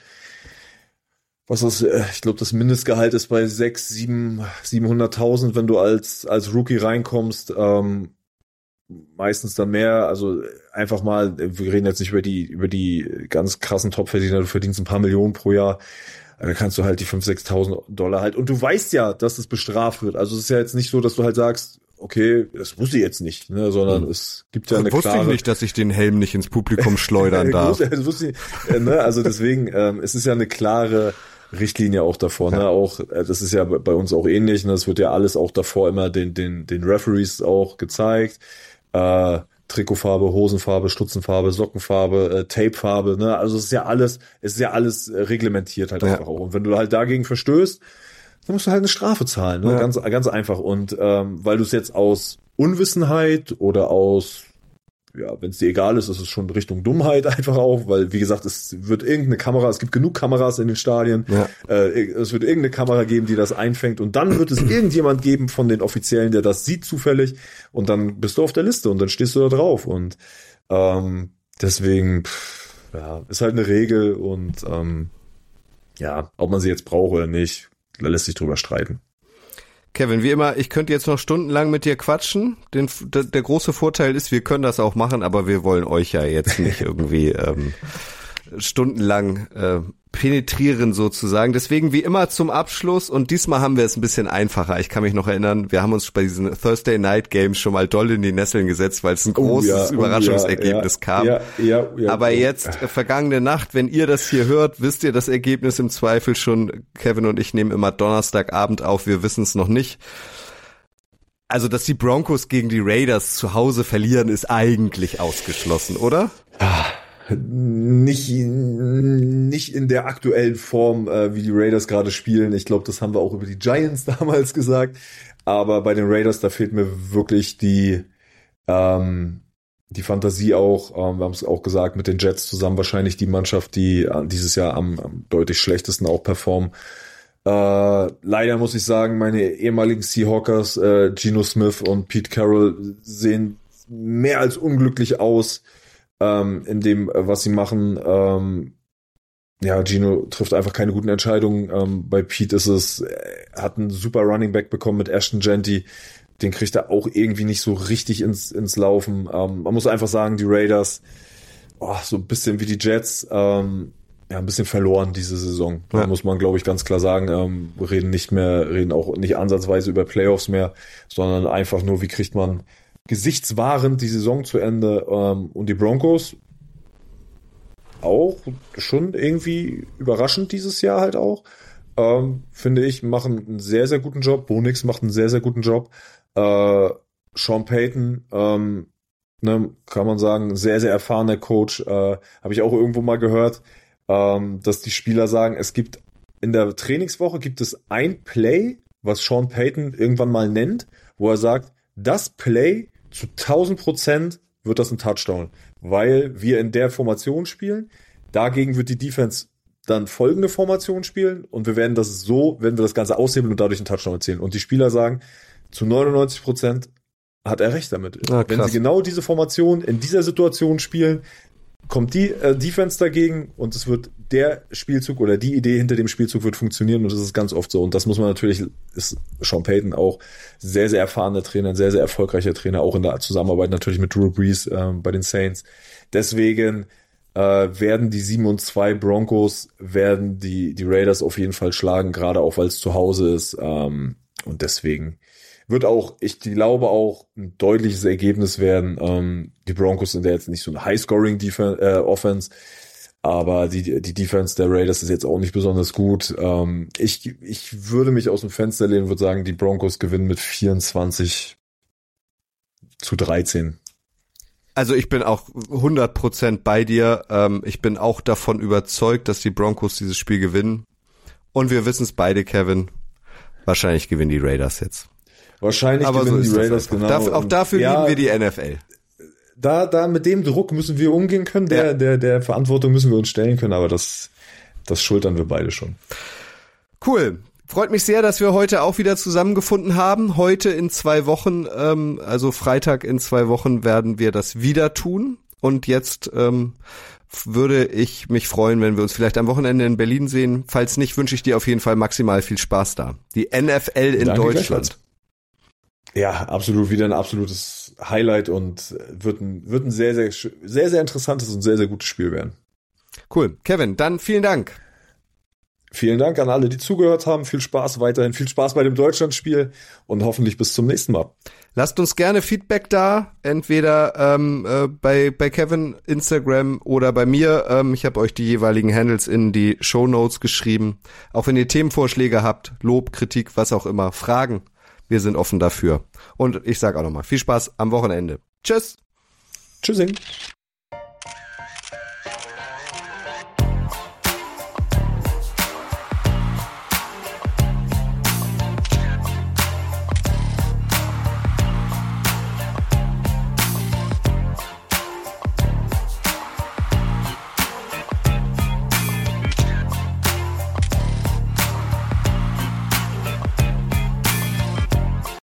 was ist, ich glaube, das Mindestgehalt ist bei sechs, sieben, siebenhunderttausend, wenn du als als Rookie reinkommst. Ähm, meistens dann mehr, also einfach mal, wir reden jetzt nicht über die über die ganz krassen Topverdiener, du verdienst ein paar Millionen pro Jahr, da kannst du halt die fünftausend, sechstausend Dollar halt, und du weißt ja, dass es bestraft wird, also es ist ja jetzt nicht so, dass du halt sagst, okay, das wusste ich jetzt nicht, ne, sondern hm. es gibt ja eine wusste klare... Wusste ich nicht, dass ich den Helm nicht ins Publikum schleudern darf. das wusste ich, ne, also deswegen, ähm, es ist ja eine klare Richtlinie auch davor, ja. ne, auch, das ist ja bei uns auch ähnlich, ne, es wird ja alles auch davor immer den, den, den Referees auch gezeigt, äh, Trikotfarbe, Hosenfarbe, Stutzenfarbe, Sockenfarbe, äh, Tapefarbe, ne, also es ist ja alles, es ist ja alles reglementiert halt ja. einfach auch, und wenn du halt dagegen verstößt, dann musst du halt eine Strafe zahlen, ne, ja. ganz, ganz einfach, und ähm, weil du es jetzt aus Unwissenheit oder aus, ja, wenn es dir egal ist, ist es schon Richtung Dummheit einfach auch, weil, wie gesagt, es wird irgendeine Kamera, es gibt genug Kameras in den Stadien, ja. äh, es wird irgendeine Kamera geben, die das einfängt, und dann wird es irgendjemand geben von den Offiziellen, der das sieht zufällig, und dann bist du auf der Liste und dann stehst du da drauf, und ähm, deswegen, pff, ja, ist halt eine Regel, und ähm, ja, ob man sie jetzt braucht oder nicht, da lässt sich drüber streiten. Kevin, wie immer, ich könnte jetzt noch stundenlang mit dir quatschen. Den, der, der große Vorteil ist, wir können das auch machen, aber wir wollen euch ja jetzt nicht irgendwie ähm, stundenlang äh, penetrieren sozusagen. Deswegen wie immer zum Abschluss, und diesmal haben wir es ein bisschen einfacher. Ich kann mich noch erinnern, wir haben uns bei diesen Thursday Night Games schon mal doll in die Nesseln gesetzt, weil es ein großes oh ja, Überraschungsergebnis oh kam. Ja, ja, ja, Aber ja. jetzt, äh, vergangene Nacht, wenn ihr das hier hört, wisst ihr das Ergebnis im Zweifel schon. Kevin und ich nehmen immer Donnerstagabend auf, wir wissen es noch nicht. Also, dass die Broncos gegen die Raiders zu Hause verlieren, ist eigentlich ausgeschlossen, oder? Ah. Nicht, nicht in der aktuellen Form, äh, wie die Raiders gerade spielen. Ich glaube, das haben wir auch über die Giants damals gesagt. Aber bei den Raiders, da fehlt mir wirklich die, ähm, die Fantasie auch. Ähm, wir haben es auch gesagt, mit den Jets zusammen wahrscheinlich die Mannschaft, die äh, dieses Jahr am, am deutlich schlechtesten auch performen. Äh, leider muss ich sagen, meine ehemaligen Seahawkers, äh, Geno Smith und Pete Carroll, sehen mehr als unglücklich aus ähm, in dem, was sie machen. Ähm, ja, Geno trifft einfach keine guten Entscheidungen. Ähm, bei Pete ist es, er hat einen super Running Back bekommen mit Ashton Genty. Den kriegt er auch irgendwie nicht so richtig ins, ins Laufen. Ähm, man muss einfach sagen, die Raiders, oh, so ein bisschen wie die Jets, ähm, ja, ein bisschen verloren diese Saison. Da ja. muss man, glaube ich, ganz klar sagen. Ähm, wir reden nicht mehr, reden auch nicht ansatzweise über Playoffs mehr, sondern einfach nur, wie kriegt man gesichtswahrend die Saison zu Ende. Ähm, und die Broncos auch schon irgendwie überraschend dieses Jahr halt auch. Ähm, finde ich, machen einen sehr, sehr guten Job. Bo Nix macht einen sehr, sehr guten Job. Äh, Sean Payton, ähm, ne, kann man sagen, sehr, sehr erfahrener Coach. Äh, habe ich auch irgendwo mal gehört, ähm, dass die Spieler sagen, es gibt in der Trainingswoche gibt es ein Play, was Sean Payton irgendwann mal nennt, wo er sagt, das Play zu tausend Prozent wird das ein Touchdown, weil wir in der Formation spielen. Dagegen wird die Defense dann folgende Formation spielen und wir werden das so, werden wir das Ganze aushebeln und dadurch einen Touchdown erzielen. Und die Spieler sagen, zu neunundneunzig Prozent hat er recht damit. Ah, wenn sie genau diese Formation in dieser Situation spielen, kommt die äh, Defense dagegen und es wird der Spielzug oder die Idee hinter dem Spielzug wird funktionieren und das ist ganz oft so. Und das muss man natürlich, ist Sean Payton auch sehr, sehr erfahrener Trainer, ein sehr, sehr erfolgreicher Trainer, auch in der Zusammenarbeit natürlich mit Drew Brees äh, bei den Saints. Deswegen äh, werden die sieben und zwei Broncos, werden die die Raiders auf jeden Fall schlagen, gerade auch weil es zu Hause ist. Ähm, und deswegen wird auch, ich glaube auch, ein deutliches Ergebnis werden. Ähm, die Broncos sind ja jetzt nicht so eine High-Scoring-Offense, äh, aber die die Defense der Raiders ist jetzt auch nicht besonders gut. Ähm, ich ich würde mich aus dem Fenster lehnen, würde sagen, die Broncos gewinnen mit vierundzwanzig zu dreizehn. Also ich bin auch hundert Prozent bei dir. Ähm, ich bin auch davon überzeugt, dass die Broncos dieses Spiel gewinnen. Und wir wissen es beide, Kevin. Wahrscheinlich gewinnen die Raiders jetzt. Wahrscheinlich aber gewinnen so die Raiders, genau. Darf, auch dafür ja, lieben wir die N F L. Da, da mit dem Druck müssen wir umgehen können, der, ja. der, der Verantwortung müssen wir uns stellen können, aber das, das schultern wir beide schon. Cool. Freut mich sehr, dass wir heute auch wieder zusammengefunden haben. Heute in zwei Wochen, ähm, also Freitag in zwei Wochen werden wir das wieder tun. Und jetzt ähm, würde ich mich freuen, wenn wir uns vielleicht am Wochenende in Berlin sehen. Falls nicht, wünsche ich dir auf jeden Fall maximal viel Spaß da. Die N F L in Danke, Deutschland. Ja, absolut, wieder ein absolutes Highlight und wird ein, wird ein sehr, sehr, sehr, sehr interessantes und sehr, sehr gutes Spiel werden. Cool. Kevin, dann vielen Dank. Vielen Dank an alle, die zugehört haben. Viel Spaß weiterhin, viel Spaß bei dem Deutschlandspiel und hoffentlich bis zum nächsten Mal. Lasst uns gerne Feedback da, entweder ähm, äh, bei bei Kevin Instagram oder bei mir. Ähm, ich habe euch die jeweiligen Handles in die Shownotes geschrieben. Auch wenn ihr Themenvorschläge habt, Lob, Kritik, was auch immer, Fragen. Wir sind offen dafür. Und ich sage auch nochmal, viel Spaß am Wochenende. Tschüss. Tschüssing.